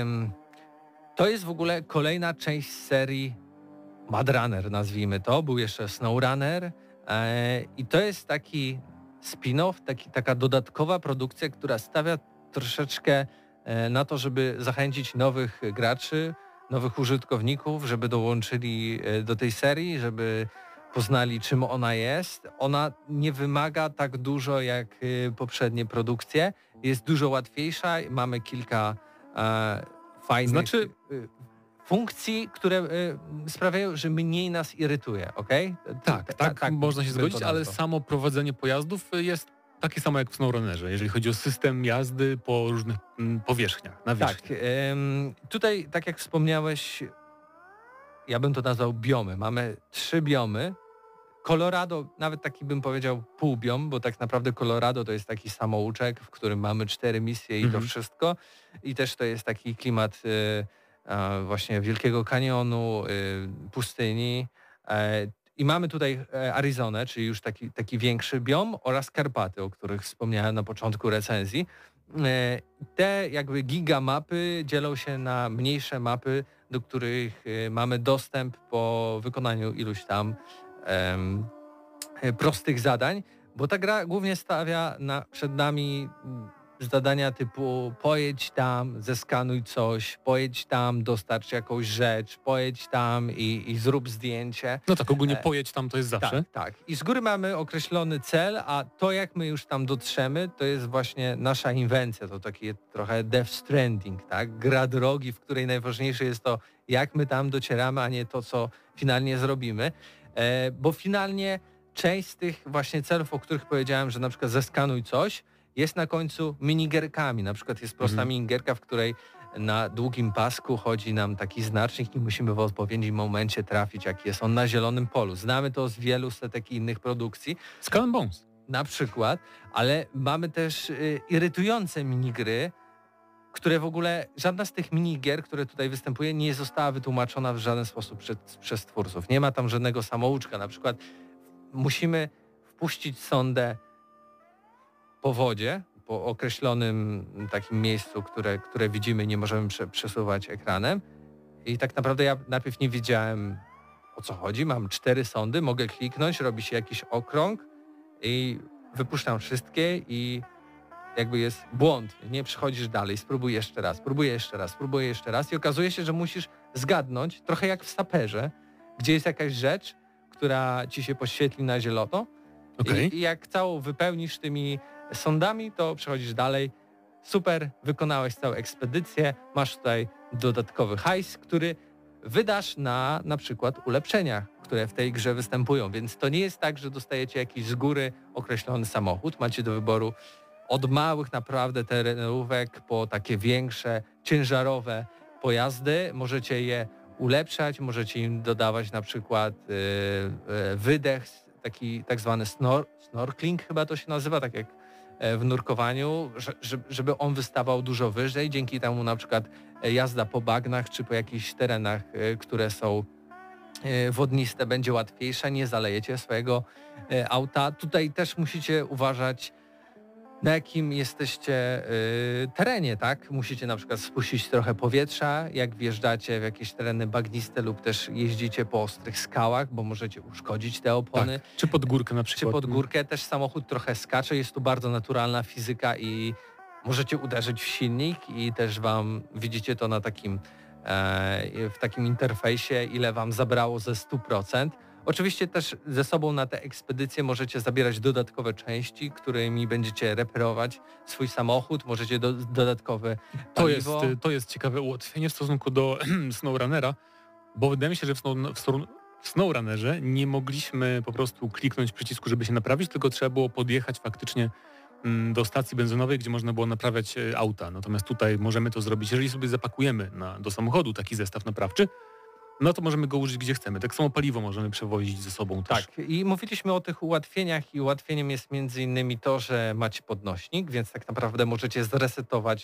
to jest w ogóle kolejna część serii Mad Runner, nazwijmy to. Był jeszcze SnowRunner i to jest taki spin-off, taka dodatkowa produkcja, która stawia troszeczkę na to, żeby zachęcić nowych graczy, nowych użytkowników, żeby dołączyli do tej serii, żeby poznali, czym ona jest. Ona nie wymaga tak dużo jak poprzednie produkcje. Jest dużo łatwiejsza. Mamy kilka fajnych funkcji, które sprawiają, że mniej nas irytuje, okej? Tak, można się zgodzić, ale samo prowadzenie pojazdów jest takie samo jak w SnowRunnerze, jeżeli chodzi o system jazdy po różnych powierzchniach, nawierzchniach. Tak, tutaj, tak jak wspomniałeś, ja bym to nazwał biomy. Mamy 3 biomy, Colorado, nawet taki bym powiedział półbiom, bo tak naprawdę Colorado to jest taki samouczek, w którym mamy 4 misje i to wszystko. I też to jest taki klimat właśnie Wielkiego Kanionu, pustyni. I mamy tutaj Arizonę, czyli już taki większy biom oraz Karpaty, o których wspomniałem na początku recenzji. Te jakby gigamapy dzielą się na mniejsze mapy, do których mamy dostęp po wykonaniu iluś tam prostych zadań, bo ta gra głównie stawia przed nami zadania typu pojedź tam, zeskanuj coś, pojedź tam, dostarcz jakąś rzecz, pojedź tam i zrób zdjęcie. No tak, ogólnie pojedź tam to jest zawsze. Tak. I z góry mamy określony cel, a to jak my już tam dotrzemy, to jest właśnie nasza inwencja, to takie trochę Death Stranding, tak? Gra drogi, w której najważniejsze jest to, jak my tam docieramy, a nie to, co finalnie zrobimy. Bo finalnie część z tych właśnie celów, o których powiedziałem, że na przykład zeskanuj coś, jest na końcu minigierkami. Na przykład jest prosta minigierka, w której na długim pasku chodzi nam taki znacznik i musimy w odpowiednim momencie trafić, jaki jest on na zielonym polu. Znamy to z wielu setek innych produkcji. Skull and Bones. Na przykład, ale mamy też irytujące minigry, które w ogóle, żadna z tych minigier, które tutaj występuje, nie została wytłumaczona w żaden sposób przez twórców. Nie ma tam żadnego samouczka. Na przykład musimy wpuścić sondę po wodzie, po określonym takim miejscu, które widzimy, nie możemy przesuwać ekranem. I tak naprawdę ja najpierw nie wiedziałem, o co chodzi. Mam 4 sondy, mogę kliknąć, robi się jakiś okrąg i wypuszczam wszystkie i jakby jest błąd. Nie przechodzisz dalej, spróbuj jeszcze raz, próbuję jeszcze raz i okazuje się, że musisz zgadnąć, trochę jak w saperze, gdzie jest jakaś rzecz, która ci się podświetli na zielono. I jak całą wypełnisz tymi sondami, to przechodzisz dalej. Super, wykonałeś całą ekspedycję, masz tutaj dodatkowy hajs, który wydasz na przykład ulepszenia, które w tej grze występują, więc to nie jest tak, że dostajecie jakiś z góry określony samochód, macie do wyboru od małych naprawdę terenówek po takie większe, ciężarowe pojazdy, możecie je ulepszać, możecie im dodawać na przykład wydech, taki tak zwany snorkeling chyba to się nazywa, tak jak w nurkowaniu, żeby on wystawał dużo wyżej, dzięki temu na przykład jazda po bagnach czy po jakichś terenach, które są wodniste, będzie łatwiejsza, nie zalejecie swojego auta. Tutaj też musicie uważać, na jakim jesteście terenie, tak? Musicie na przykład spuścić trochę powietrza, jak wjeżdżacie w jakieś tereny bagniste lub też jeździcie po ostrych skałach, bo możecie uszkodzić te opony. Tak. Czy pod górkę na przykład. Czy pod górkę też samochód trochę skacze, jest tu bardzo naturalna fizyka i możecie uderzyć w silnik i też widzicie to na w takim interfejsie, ile wam zabrało ze 100%. Oczywiście też ze sobą na te ekspedycje możecie zabierać dodatkowe części, którymi będziecie reperować swój samochód, możecie dodatkowe paliwo. To jest ciekawe ułatwienie w stosunku do SnowRunnera, bo wydaje mi się, że w SnowRunnerze nie mogliśmy po prostu kliknąć przycisku, żeby się naprawić, tylko trzeba było podjechać faktycznie do stacji benzynowej, gdzie można było naprawiać auta. Natomiast tutaj możemy to zrobić, jeżeli sobie zapakujemy do samochodu taki zestaw naprawczy, no to możemy go użyć gdzie chcemy. Tak samo paliwo możemy przewozić ze sobą też. Tak, i mówiliśmy o tych ułatwieniach i ułatwieniem jest między innymi to, że macie podnośnik, więc tak naprawdę możecie zresetować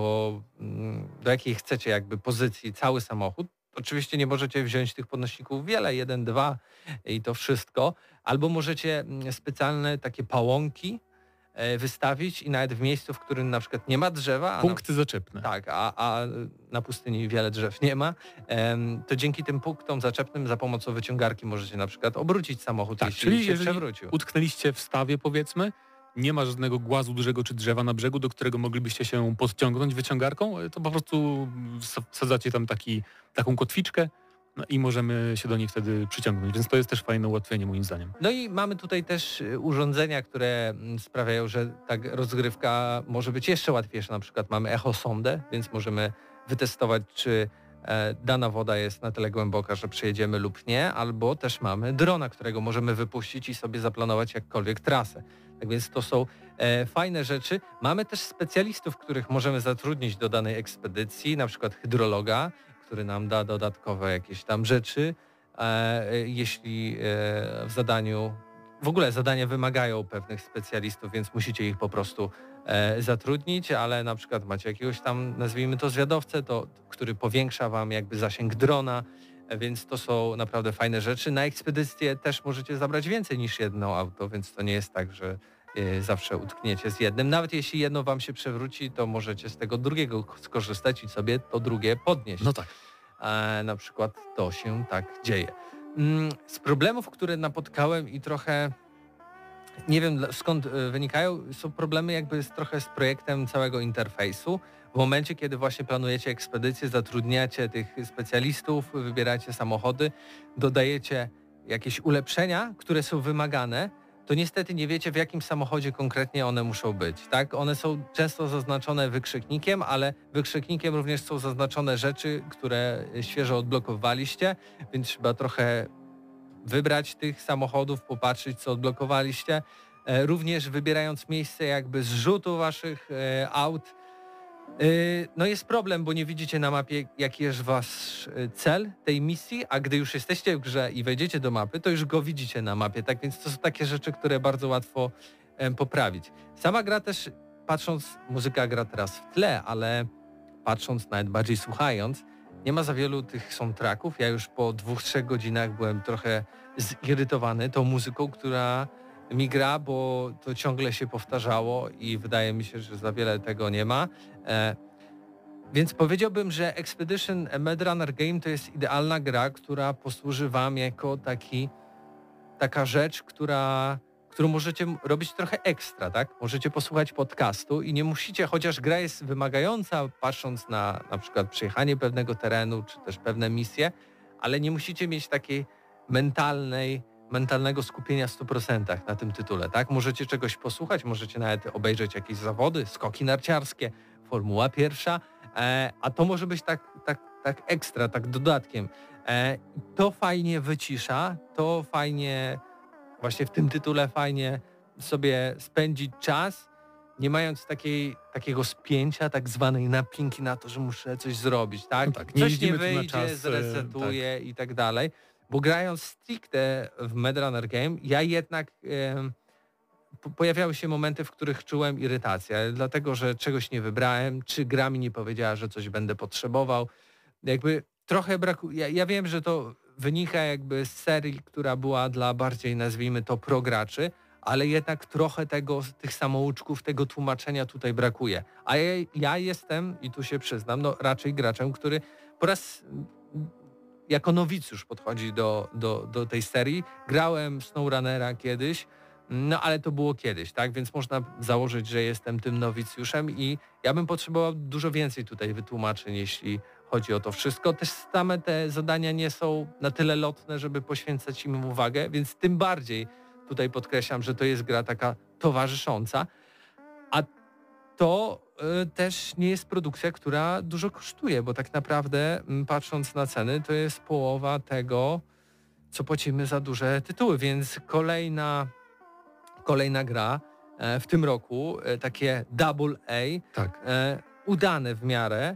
do jakiej chcecie jakby pozycji cały samochód. Oczywiście nie możecie wziąć tych podnośników wiele, 1, 2 i to wszystko, albo możecie specjalne takie pałąki wystawić i nawet w miejscu, w którym na przykład nie ma drzewa. Punkty zaczepne. Tak, a na pustyni wiele drzew nie ma, to dzięki tym punktom zaczepnym za pomocą wyciągarki możecie na przykład obrócić samochód, tak, jeśli się jeżeli przewrócił. Utknęliście w stawie, powiedzmy, nie ma żadnego głazu dużego czy drzewa na brzegu, do którego moglibyście się podciągnąć wyciągarką, to po prostu wsadzacie tam taką kotwiczkę, no i możemy się do niej wtedy przyciągnąć, więc to jest też fajne ułatwienie moim zdaniem. No i mamy tutaj też urządzenia, które sprawiają, że ta rozgrywka może być jeszcze łatwiejsza. Na przykład mamy echosondę, więc możemy wytestować, czy dana woda jest na tyle głęboka, że przejedziemy lub nie, albo też mamy drona, którego możemy wypuścić i sobie zaplanować jakkolwiek trasę. Tak więc to są fajne rzeczy. Mamy też specjalistów, których możemy zatrudnić do danej ekspedycji, na przykład hydrologa, który nam da dodatkowe jakieś tam rzeczy, jeśli w zadaniu, w ogóle zadania wymagają pewnych specjalistów, więc musicie ich po prostu zatrudnić, ale na przykład macie jakiegoś tam, nazwijmy to zwiadowcę, który powiększa wam jakby zasięg drona, więc to są naprawdę fajne rzeczy. Na ekspedycję też możecie zabrać więcej niż jedno auto, więc to nie jest tak, że zawsze utkniecie z jednym. Nawet jeśli jedno wam się przewróci, to możecie z tego drugiego skorzystać i sobie to drugie podnieść. No tak. Na przykład to się tak dzieje. Z problemów, które napotkałem i trochę nie wiem skąd wynikają, są problemy jakby trochę z projektem całego interfejsu. W momencie, kiedy właśnie planujecie ekspedycję, zatrudniacie tych specjalistów, wybieracie samochody, dodajecie jakieś ulepszenia, które są wymagane, to niestety nie wiecie, w jakim samochodzie konkretnie one muszą być. Tak? One są często zaznaczone wykrzyknikiem, ale wykrzyknikiem również są zaznaczone rzeczy, które świeżo odblokowaliście, więc trzeba trochę wybrać tych samochodów, popatrzeć, co odblokowaliście. Również wybierając miejsce jakby zrzutu waszych aut, no jest problem, bo nie widzicie na mapie, jaki jest wasz cel tej misji, a gdy już jesteście w grze i wejdziecie do mapy, to już go widzicie na mapie, tak więc to są takie rzeczy, które bardzo łatwo poprawić. Sama gra też, patrząc, muzyka gra teraz w tle, ale patrząc, nawet bardziej słuchając, nie ma za wielu tych soundtracków. Ja już po 2-3 godzinach byłem trochę zirytowany tą muzyką, która mi gra, bo to ciągle się powtarzało i wydaje mi się, że za wiele tego nie ma. Więc powiedziałbym, że Expedition Mad Runner Game to jest idealna gra, która posłuży wam jako taka rzecz, którą możecie robić trochę ekstra, tak? Możecie posłuchać podcastu i nie musicie, chociaż gra jest wymagająca, patrząc na przykład przejechanie pewnego terenu, czy też pewne misje, ale nie musicie mieć takiej mentalnego skupienia w 100% na tym tytule, tak? Możecie czegoś posłuchać, możecie nawet obejrzeć jakieś zawody, skoki narciarskie, Formuła 1, a to może być tak ekstra, tak dodatkiem. To fajnie wycisza, to fajnie, właśnie w tym tytule fajnie sobie spędzić czas, nie mając takiego spięcia, tak zwanej napinki na to, że muszę coś zrobić, tak? No tak, Coś nie wyjdzie, zresetuję tak. i tak dalej. Bo grając stricte w Mad Runner Game, ja jednak pojawiały się momenty, w których czułem irytację, dlatego, że czegoś nie wybrałem, czy gra mi nie powiedziała, że coś będę potrzebował. Jakby trochę brakuje, ja wiem, że to wynika jakby z serii, która była dla bardziej, nazwijmy to, pro graczy, ale jednak trochę tych samouczków, tego tłumaczenia tutaj brakuje. A ja jestem, i tu się przyznam, no raczej graczem, który po raz jako nowicjusz podchodzi do tej serii. Grałem SnowRunnera kiedyś, no ale to było kiedyś, tak? Więc można założyć, że jestem tym nowicjuszem i ja bym potrzebował dużo więcej tutaj wytłumaczeń, jeśli chodzi o to wszystko. Też same te zadania nie są na tyle lotne, żeby poświęcać im uwagę, więc tym bardziej tutaj podkreślam, że to jest gra taka towarzysząca, a to też nie jest produkcja, która dużo kosztuje, bo tak naprawdę patrząc na ceny, to jest połowa tego, co płacimy za duże tytuły, więc kolejna gra w tym roku, takie double A, Tak. udane w miarę,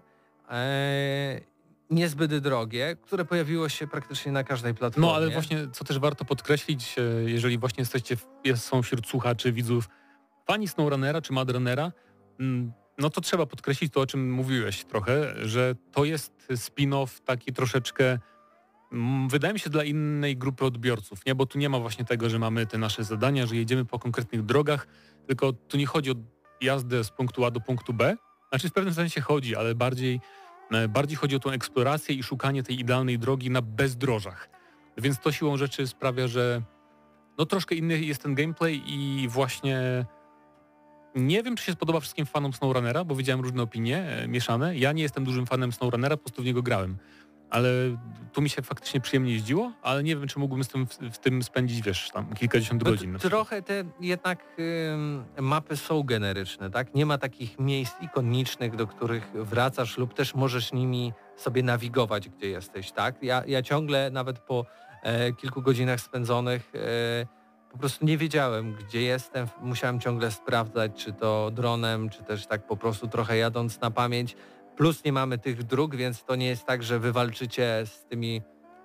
niezbyt drogie, które pojawiło się praktycznie na każdej platformie. No ale właśnie, co też warto podkreślić, jeżeli właśnie są wśród słuchaczy, widzów fani SnowRunnera czy Mad Runnera, no to trzeba podkreślić to, o czym mówiłeś trochę, że to jest spin-off taki troszeczkę, wydaje mi się, dla innej grupy odbiorców, nie? Bo tu nie ma właśnie tego, że mamy te nasze zadania, że jedziemy po konkretnych drogach, tylko tu nie chodzi o jazdę z punktu A do punktu B, znaczy w pewnym sensie chodzi, ale bardziej chodzi o tą eksplorację i szukanie tej idealnej drogi na bezdrożach. Więc to siłą rzeczy sprawia, że no troszkę inny jest ten gameplay i właśnie nie wiem, czy się spodoba wszystkim fanom SnowRunnera, bo widziałem różne opinie mieszane. Ja nie jestem dużym fanem SnowRunnera, po prostu w niego grałem. Ale tu mi się faktycznie przyjemnie jeździło, ale nie wiem, czy mógłbym w tym spędzić, wiesz, tam kilkadziesiąt godzin. Trochę te jednak mapy są generyczne, tak? Nie ma takich miejsc ikonicznych, do których wracasz lub też możesz nimi sobie nawigować, gdzie jesteś, tak? Ja ciągle, nawet po kilku godzinach spędzonych, po prostu nie wiedziałem, gdzie jestem. Musiałem ciągle sprawdzać, czy to dronem, czy też tak po prostu trochę jadąc na pamięć. Plus nie mamy tych dróg, więc to nie jest tak, że wy walczycie z tymi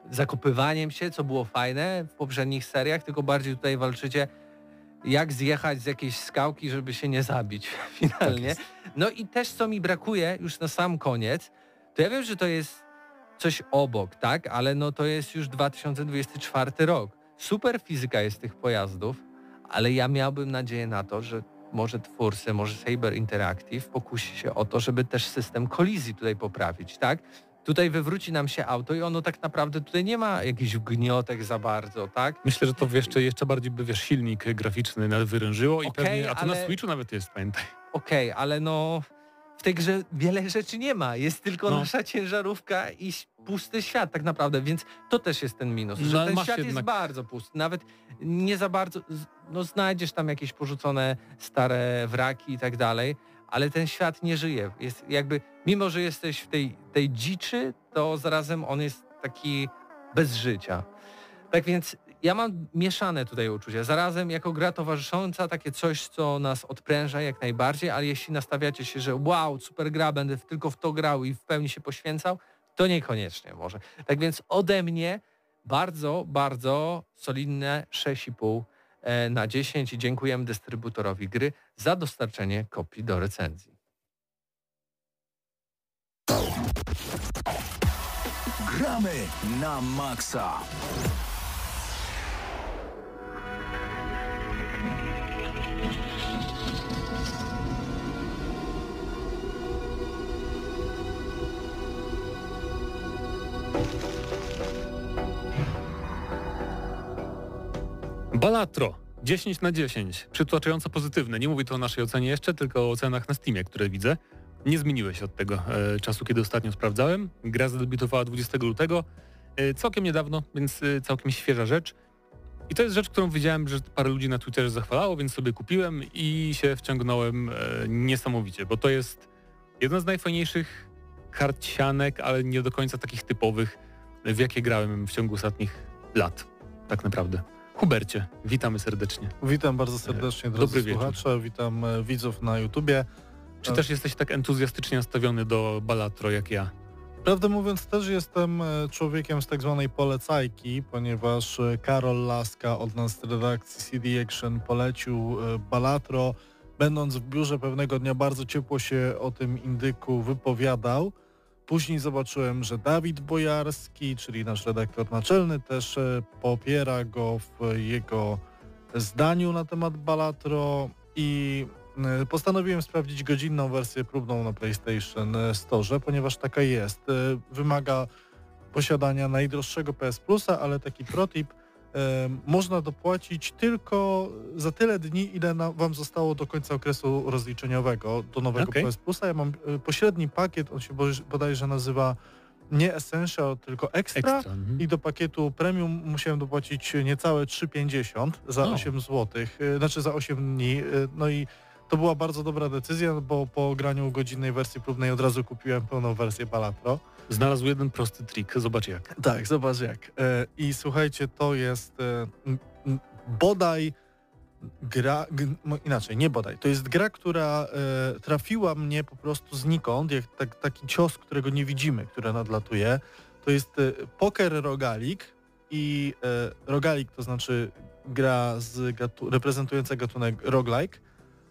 zakopywaniem się, co było fajne w poprzednich seriach, tylko bardziej tutaj walczycie jak zjechać z jakiejś skałki, żeby się nie zabić finalnie. Tak No i też co mi brakuje już na sam koniec, to ja wiem, że to jest coś obok, tak? Ale no to jest już 2024 rok. Super fizyka jest tych pojazdów, ale ja miałbym nadzieję na to, że może twórcy, może Saber Interactive pokusi się o to, żeby też system kolizji tutaj poprawić, tak? Tutaj wywróci nam się auto i ono tak naprawdę tutaj nie ma jakichś gniotek za bardzo, tak? Myślę, że to jeszcze bardziej by, silnik graficzny wyrężyło i Okej, pewnie, a to na ale- Switchu nawet jest, pamiętaj. Okej, ale no w tej grze wiele rzeczy nie ma. Jest tylko No. nasza ciężarówka i pusty świat tak naprawdę, więc to też jest ten minus, No, że ale ten masz świat jest jednak- bardzo pusty. Nawet nie za bardzo, no znajdziesz tam jakieś porzucone stare wraki i tak dalej, ale ten świat nie żyje. Jest jakby, mimo że jesteś w tej dziczy, to zarazem on jest taki bez życia. Tak więc ja mam mieszane tutaj uczucia. Zarazem jako gra towarzysząca takie coś, co nas odpręża jak najbardziej, ale jeśli nastawiacie się, że wow, super gra, będę tylko w to grał i w pełni się poświęcał, to niekoniecznie może. Tak więc ode mnie bardzo, bardzo solidne 6,5 na 10 i dziękujemy dystrybutorowi gry za dostarczenie kopii do recenzji. Gramy na maksa. Balatro 10 na 10, przytłaczająco pozytywne. Nie mówię to o naszej ocenie jeszcze, tylko o ocenach na Steamie, które widzę. Nie zmieniły się od tego czasu, kiedy ostatnio sprawdzałem. Gra zadebiutowała 20 lutego, całkiem niedawno, więc całkiem świeża rzecz. I to jest rzecz, którą widziałem, że parę ludzi na Twitterze zachwalało, więc sobie kupiłem i się wciągnąłem niesamowicie, bo to jest jedna z najfajniejszych karcianek, ale nie do końca takich typowych, w jakie grałem w ciągu ostatnich lat, tak naprawdę. Hubercie, witamy serdecznie. Witam bardzo serdecznie, Dobry drodzy wieczór. słuchacze, witam widzów na YouTubie. Czy też jesteś tak entuzjastycznie nastawiony do Balatro jak ja? Prawdę mówiąc, też jestem człowiekiem z tak zwanej polecajki, ponieważ Karol Laska od nas z redakcji CD Action polecił Balatro. Będąc w biurze pewnego dnia bardzo ciepło się o tym indyku wypowiadał. Później zobaczyłem, że Dawid Bojarski, czyli nasz redaktor naczelny, też popiera go w jego zdaniu na temat Balatro i postanowiłem sprawdzić godzinną wersję próbną na PlayStation Store, ponieważ taka jest. Wymaga posiadania najdroższego PS Plusa, ale taki protip, można dopłacić tylko za tyle dni, ile wam zostało do końca okresu rozliczeniowego do nowego Okej. PS Plusa. Ja mam pośredni pakiet, on się bodajże nazywa nie Essential, tylko Extra. Mhm. I do pakietu premium musiałem dopłacić niecałe 3,50 za O. 8 zł, znaczy za 8 dni. No i to była bardzo dobra decyzja, bo po graniu godzinnej wersji próbnej od razu kupiłem pełną wersję Balatro. Znalazł jeden prosty trik, zobacz jak. Tak, zobacz jak. I słuchajcie, to jest bodaj gra, inaczej, nie bodaj, to jest gra, która trafiła mnie po prostu znikąd, jak taki cios, którego nie widzimy, który nadlatuje. To jest poker rogalik i rogalik to znaczy gra reprezentująca gatunek roguelike.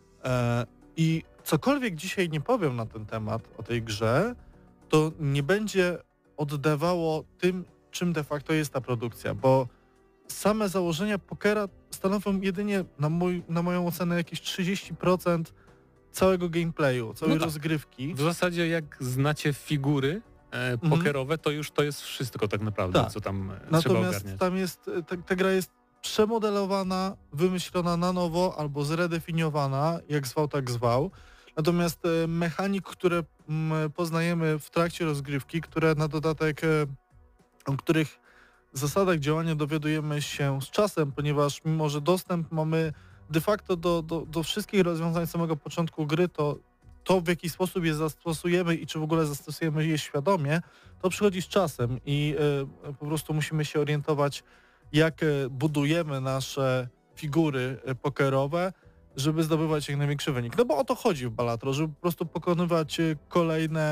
I cokolwiek dzisiaj nie powiem na ten temat, o tej grze, to nie będzie oddawało tym, czym de facto jest ta produkcja, bo same założenia pokera stanowią jedynie na moją ocenę jakieś 30% całego gameplayu, całej No tak. rozgrywki. W zasadzie jak znacie figury pokerowe, to już to jest wszystko tak naprawdę, Tak. co tam trzeba Natomiast ogarniać. tam jest, ta gra jest przemodelowana, wymyślona na nowo albo zredefiniowana, jak zwał, tak zwał. Natomiast mechanik, które poznajemy w trakcie rozgrywki, które na dodatek, o których zasadach działania dowiadujemy się z czasem, ponieważ mimo, że dostęp mamy de facto do wszystkich rozwiązań z samego początku gry, to w jaki sposób je zastosujemy i czy w ogóle zastosujemy je świadomie, to przychodzi z czasem i po prostu musimy się orientować, jak budujemy nasze figury pokerowe, żeby zdobywać jak największy wynik. No bo o to chodzi w Balatro, żeby po prostu pokonywać kolejne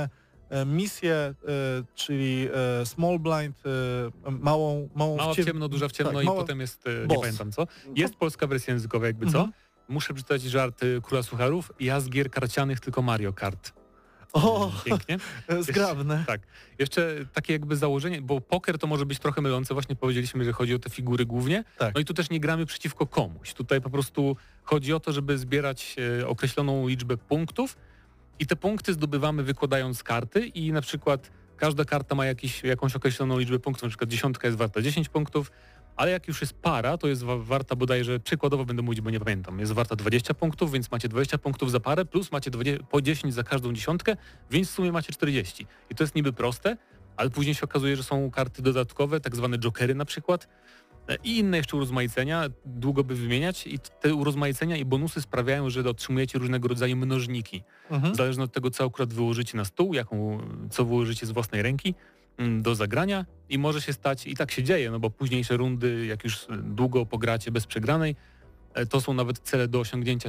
misję, czyli small blind, małą Mała w ciemno, duża w ciemno tak, i mała... potem jest, nie boss. pamiętam co. Jest polska wersja językowa jakby co. Muszę przeczytać żart Króla Sucharów. Ja z gier karcianych tylko Mario Kart. O, pięknie. zgrabne. Tak. Jeszcze takie jakby założenie, bo poker to może być trochę mylące, właśnie powiedzieliśmy, że chodzi o te figury głównie. Tak. No i tu też nie gramy przeciwko komuś. Tutaj po prostu chodzi o to, żeby zbierać określoną liczbę punktów i te punkty zdobywamy wykładając karty i na przykład każda karta ma jakąś określoną liczbę punktów, na przykład 10 jest warta 10 punktów, ale jak już jest para, to jest warta bodajże, przykładowo będę mówić, bo nie pamiętam, jest warta 20 punktów, więc macie 20 punktów za parę, plus macie po 10 za każdą dziesiątkę, więc w sumie macie 40. I to jest niby proste, ale później się okazuje, że są karty dodatkowe, tak zwane jokery na przykład i inne jeszcze urozmaicenia, długo by wymieniać i te urozmaicenia i bonusy sprawiają, że otrzymujecie różnego rodzaju mnożniki. Zależnie od tego, co akurat wyłożycie na stół, co wyłożycie z własnej ręki, do zagrania i może się stać, i tak się dzieje, no bo późniejsze rundy, jak już długo pogracie bez przegranej, to są nawet cele do osiągnięcia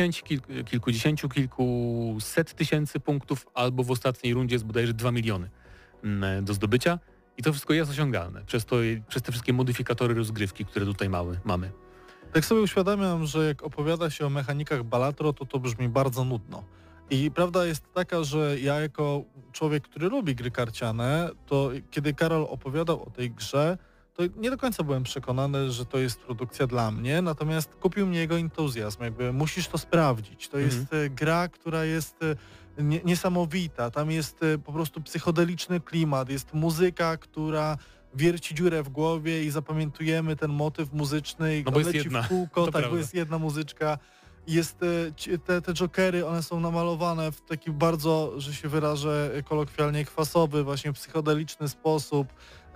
kilkuset tysięcy punktów, albo w ostatniej rundzie jest bodajże 2 miliony do zdobycia i to wszystko jest osiągalne przez te wszystkie modyfikatory rozgrywki, które tutaj mamy. Tak sobie uświadamiam, że jak opowiada się o mechanikach Balatro, to brzmi bardzo nudno. I prawda jest taka, że ja jako człowiek, który lubi gry karciane, to kiedy Karol opowiadał o tej grze, to nie do końca byłem przekonany, że to jest produkcja dla mnie, natomiast kupił mnie jego entuzjazm, jakby musisz to sprawdzić. To jest gra, która jest niesamowita, tam jest po prostu psychodeliczny klimat, jest muzyka, która wierci dziurę w głowie i zapamiętujemy ten motyw muzyczny i no bo jest leci jedna. w kółko, To tak, prawda. bo jest jedna muzyczka. Jest te jokery, one są namalowane w taki bardzo, że się wyrażę kolokwialnie, kwasowy, właśnie psychodeliczny sposób.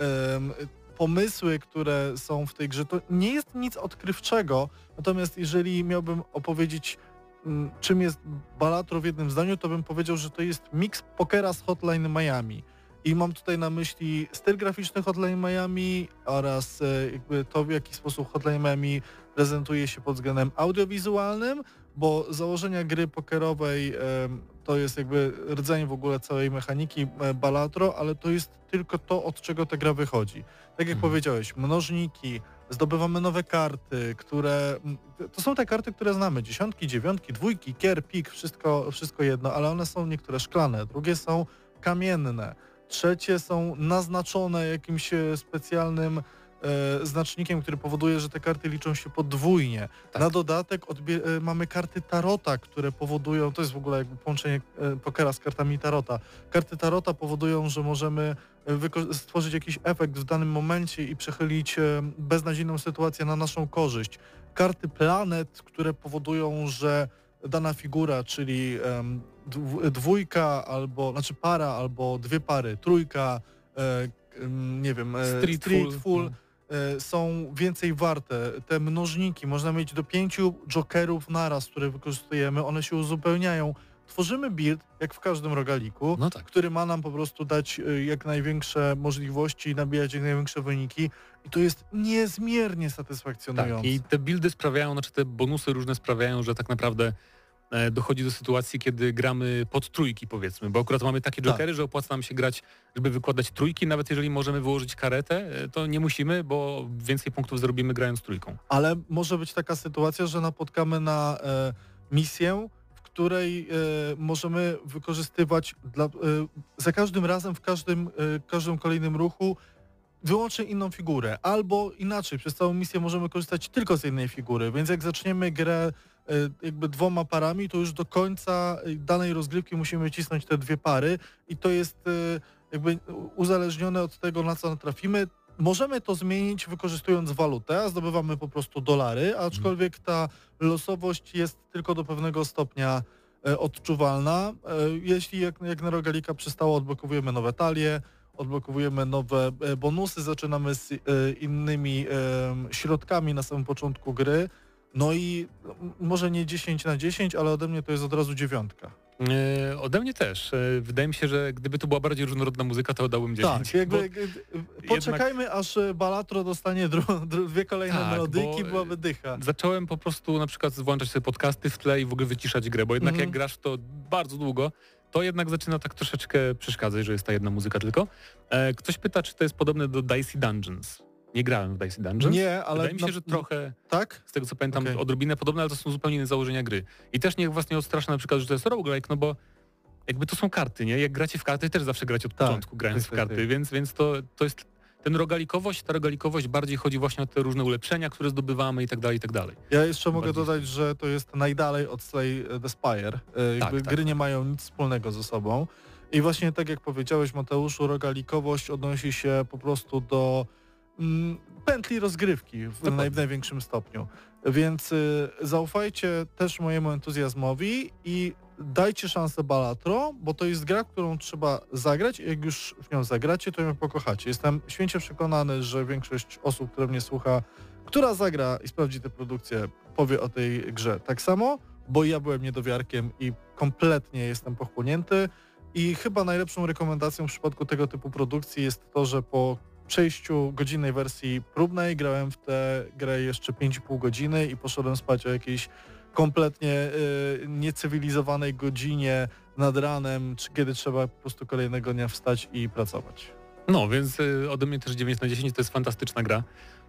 Pomysły, które są w tej grze, to nie jest nic odkrywczego, natomiast jeżeli miałbym opowiedzieć, czym jest Balatro w jednym zdaniu, to bym powiedział, że to jest miks pokera z Hotline Miami. I mam tutaj na myśli styl graficzny Hotline Miami oraz jakby to, w jaki sposób Hotline Miami prezentuje się pod względem audiowizualnym, bo założenia gry pokerowej to jest jakby rdzeń w ogóle całej mechaniki Balatro, ale to jest tylko to, od czego ta gra wychodzi. Tak jak powiedziałeś, mnożniki, zdobywamy nowe karty, które... To są te karty, które znamy, dziesiątki, dziewiątki, dwójki, kier, pik, wszystko jedno, ale one są niektóre szklane, drugie są kamienne, trzecie są naznaczone jakimś specjalnym znacznikiem, który powoduje, że te karty liczą się podwójnie. Tak. Na dodatek mamy karty tarota, które powodują, to jest w ogóle jakby połączenie pokera z kartami tarota. Karty tarota powodują, że możemy stworzyć jakiś efekt w danym momencie i przechylić beznadziejną sytuację na naszą korzyść. Karty planet, które powodują, że dana figura, czyli dwójka albo, znaczy para albo dwie pary, trójka, nie wiem, street full są więcej warte. Te mnożniki, można mieć do 5 jokerów naraz, które wykorzystujemy, one się uzupełniają. Tworzymy build, jak w każdym rogaliku, no tak, który ma nam po prostu dać jak największe możliwości, nabijać jak największe wyniki i to jest niezmiernie satysfakcjonujące. Tak, i te buildy sprawiają, znaczy te bonusy różne sprawiają, że tak naprawdę dochodzi do sytuacji, kiedy gramy pod trójki, powiedzmy, bo akurat mamy takie jokery, że opłaca nam się grać, żeby wykładać trójki, nawet jeżeli możemy wyłożyć karetę, to nie musimy, bo więcej punktów zarobimy grając trójką. Ale może być taka sytuacja, że napotkamy na misję, w której możemy wykorzystywać za każdym razem, w każdym kolejnym ruchu wyłącznie inną figurę, albo inaczej, przez całą misję możemy korzystać tylko z jednej figury, więc jak zaczniemy grę jakby dwoma parami, to już do końca danej rozgrywki musimy cisnąć te dwie pary i to jest jakby uzależnione od tego, na co natrafimy. Możemy to zmienić wykorzystując walutę, a zdobywamy po prostu dolary, aczkolwiek ta losowość jest tylko do pewnego stopnia odczuwalna. Jeśli jak na rogalika przystało, odblokowujemy nowe talie, odblokowujemy nowe bonusy, zaczynamy z innymi środkami na samym początku gry. No i może nie 10/10, ale ode mnie to jest od razu 9. Ode mnie też. Wydaje mi się, że gdyby to była bardziej różnorodna muzyka, to dałbym 10. Tak, jakby poczekajmy, aż Balatro dostanie dwie kolejne melodyjki, byłaby dycha. Zacząłem po prostu na przykład włączać sobie podcasty w tle i w ogóle wyciszać grę, bo jednak jak grasz to bardzo długo, to jednak zaczyna tak troszeczkę przeszkadzać, że jest ta jedna muzyka tylko. Ktoś pyta, czy to jest podobne do Dicey Dungeons. Nie grałem w Dicey Dungeons. Nie, ale... Wydaje mi się, że trochę, Tak? z tego co pamiętam, Okej. odrobinę podobne, ale to są zupełnie inne założenia gry. I też niech was nie odstrasza na przykład, że to jest roguelike, no bo jakby to są karty, nie? Jak gracie w karty, też zawsze gracie od Tak, początku, grając tak, w karty, tak. więc to jest ta rogalikowość bardziej chodzi właśnie o te różne ulepszenia, które zdobywamy i tak dalej, i tak dalej. Ja jeszcze mogę Bardziej dodać, że to jest najdalej od Slay the Spire. Jakby tak. gry nie mają nic wspólnego ze sobą. I właśnie tak jak powiedziałeś, Mateuszu, rogalikowość odnosi się po prostu do pętli rozgrywki w największym stopniu. Więc zaufajcie też mojemu entuzjazmowi i dajcie szansę Balatro, bo to jest gra, którą trzeba zagrać i jak już w nią zagracie, to ją pokochacie. Jestem święcie przekonany, że większość osób, które mnie słucha, która zagra i sprawdzi tę produkcję, powie o tej grze tak samo, bo ja byłem niedowiarkiem i kompletnie jestem pochłonięty i chyba najlepszą rekomendacją w przypadku tego typu produkcji jest to, że po przejściu godzinnej wersji próbnej grałem w tę grę jeszcze 5,5 godziny i poszedłem spać o jakiejś kompletnie niecywilizowanej godzinie nad ranem, czy kiedy trzeba po prostu kolejnego dnia wstać i pracować. No, więc ode mnie też 9/10 to jest fantastyczna gra,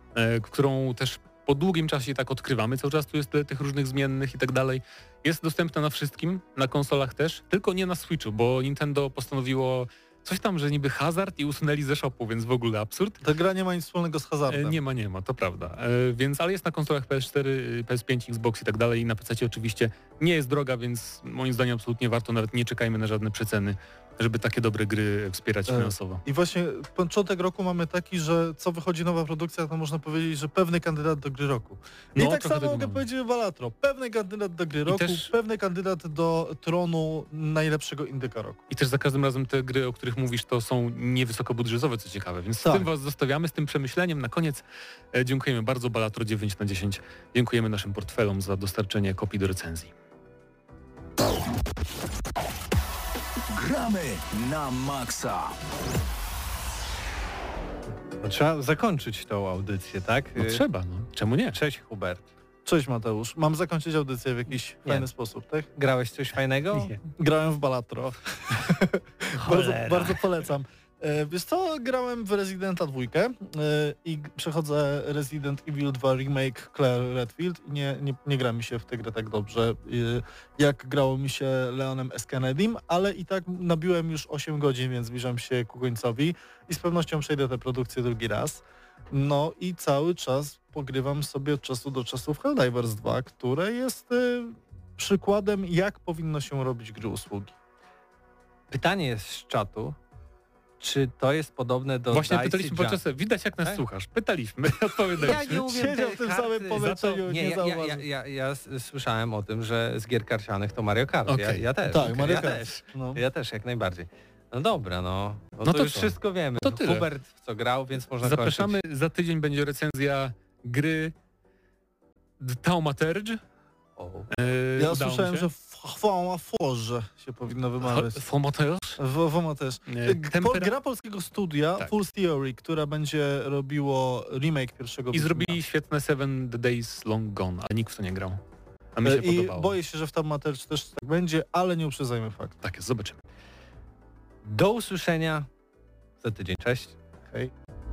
którą też po długim czasie tak odkrywamy. Cały czas tu jest tyle tych różnych zmiennych i tak dalej. Jest dostępna na wszystkim, na konsolach też, tylko nie na Switchu, bo Nintendo postanowiło coś tam, że niby hazard i usunęli ze shopu, więc w ogóle absurd. Ta gra nie ma nic wspólnego z hazardem. Nie ma, to prawda. Ale jest na konsolach PS4, PS5, Xbox i tak dalej i na PC oczywiście nie jest droga, więc moim zdaniem absolutnie warto, nawet nie czekajmy na żadne przeceny, żeby takie dobre gry wspierać finansowo. I właśnie początek roku mamy taki, że co wychodzi nowa produkcja, to można powiedzieć, że pewny kandydat do gry roku. I No, tak trochę samo tak mogę mamy. powiedzieć o Balatro. Pewny kandydat do gry roku, też- pewny kandydat do tronu najlepszego indyka roku. I też za każdym razem te gry, o których mówisz, to są niewysokobudżetowe, co ciekawe, więc Tak. z tym was zostawiamy, z tym przemyśleniem. Na koniec dziękujemy bardzo Balatro 9/10. Dziękujemy naszym portfelom za dostarczenie kopii do recenzji. Gramy na maksa. Trzeba zakończyć tą audycję, tak? No trzeba, no. Czemu nie? Cześć Hubert. Cześć Mateusz. Mam zakończyć audycję w jakiś fajny sposób, tak? Grałeś coś fajnego? Nie. Grałem w Balatro. Cholera. bardzo polecam. Wiesz co, grałem w Residenta 2 i przechodzę Resident Evil 2 Remake Claire Redfield i nie gra mi się w tę grę tak dobrze, jak grało mi się Leonem S. Kennedym, ale i tak nabiłem już 8 godzin, więc zbliżam się ku końcowi i z pewnością przejdę tę produkcję drugi raz. No i cały czas pogrywam sobie od czasu do czasu w Helldivers 2, które jest przykładem, jak powinno się robić gry usługi. Pytanie jest z czatu, czy to jest podobne do Właśnie Dicey pytaliśmy Jump? podczas, widać jak nas Tak? słuchasz. Pytaliśmy, odpowiadaliśmy. Ja nie umiem Siedział te w tym karty, samym pomieszczeniu, za to- nie zauważył. ja słyszałem o tym, że z gier karcianych to Mario Kart. Okej. Ja też. Tak, Mario ja Kart. też. No. Ja też, jak najbardziej. No dobra, no No to to już co? wszystko wiemy. To tyle. Hubert w co grał, więc można Zapraszamy, za tydzień będzie recenzja gry The Thaumaturge. kończyć. Ja Udało słyszałem, się. że Forze się powinno wymawiać. Thaumaturge. WOMO też. Gra polskiego studia Tak. Fool's Theory, która będzie robiło remake pierwszego I Wiedźmina. zrobili świetne Seven the Days Long Gone, ale nikt w to nie grał. A mi się I podobało. boję się, że w Thaumaturge też tak będzie, ale nie uprzedzajmy fakt. Tak jest, zobaczymy. Do usłyszenia za tydzień. Cześć. Hej.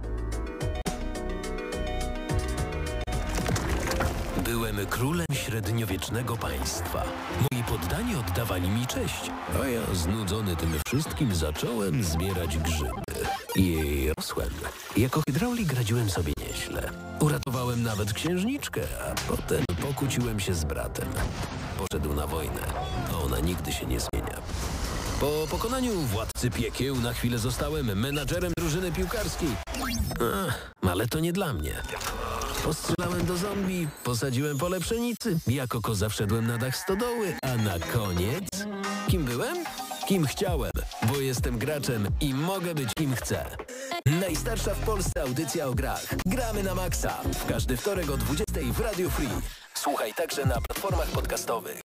Byłem królem średniowiecznego państwa. Moi poddani oddawali mi cześć, a ja znudzony tym wszystkim zacząłem zbierać grzyby. I rosłem. Jako hydraulik radziłem sobie nieźle. Uratowałem nawet księżniczkę, a potem pokłóciłem się z bratem. Poszedł na wojnę, a ona nigdy się nie zmienia. Po pokonaniu władcy piekieł na chwilę zostałem menadżerem drużyny piłkarskiej. Ale to nie dla mnie. Postrzelałem do zombie, posadziłem pole pszenicy, jako koza wszedłem na dach stodoły, a na koniec... Kim byłem? Kim chciałem, bo jestem graczem i mogę być kim chcę. Najstarsza w Polsce audycja o grach. Gramy na maksa. W każdy wtorek o 20:00 w Radio Free. Słuchaj także na platformach podcastowych.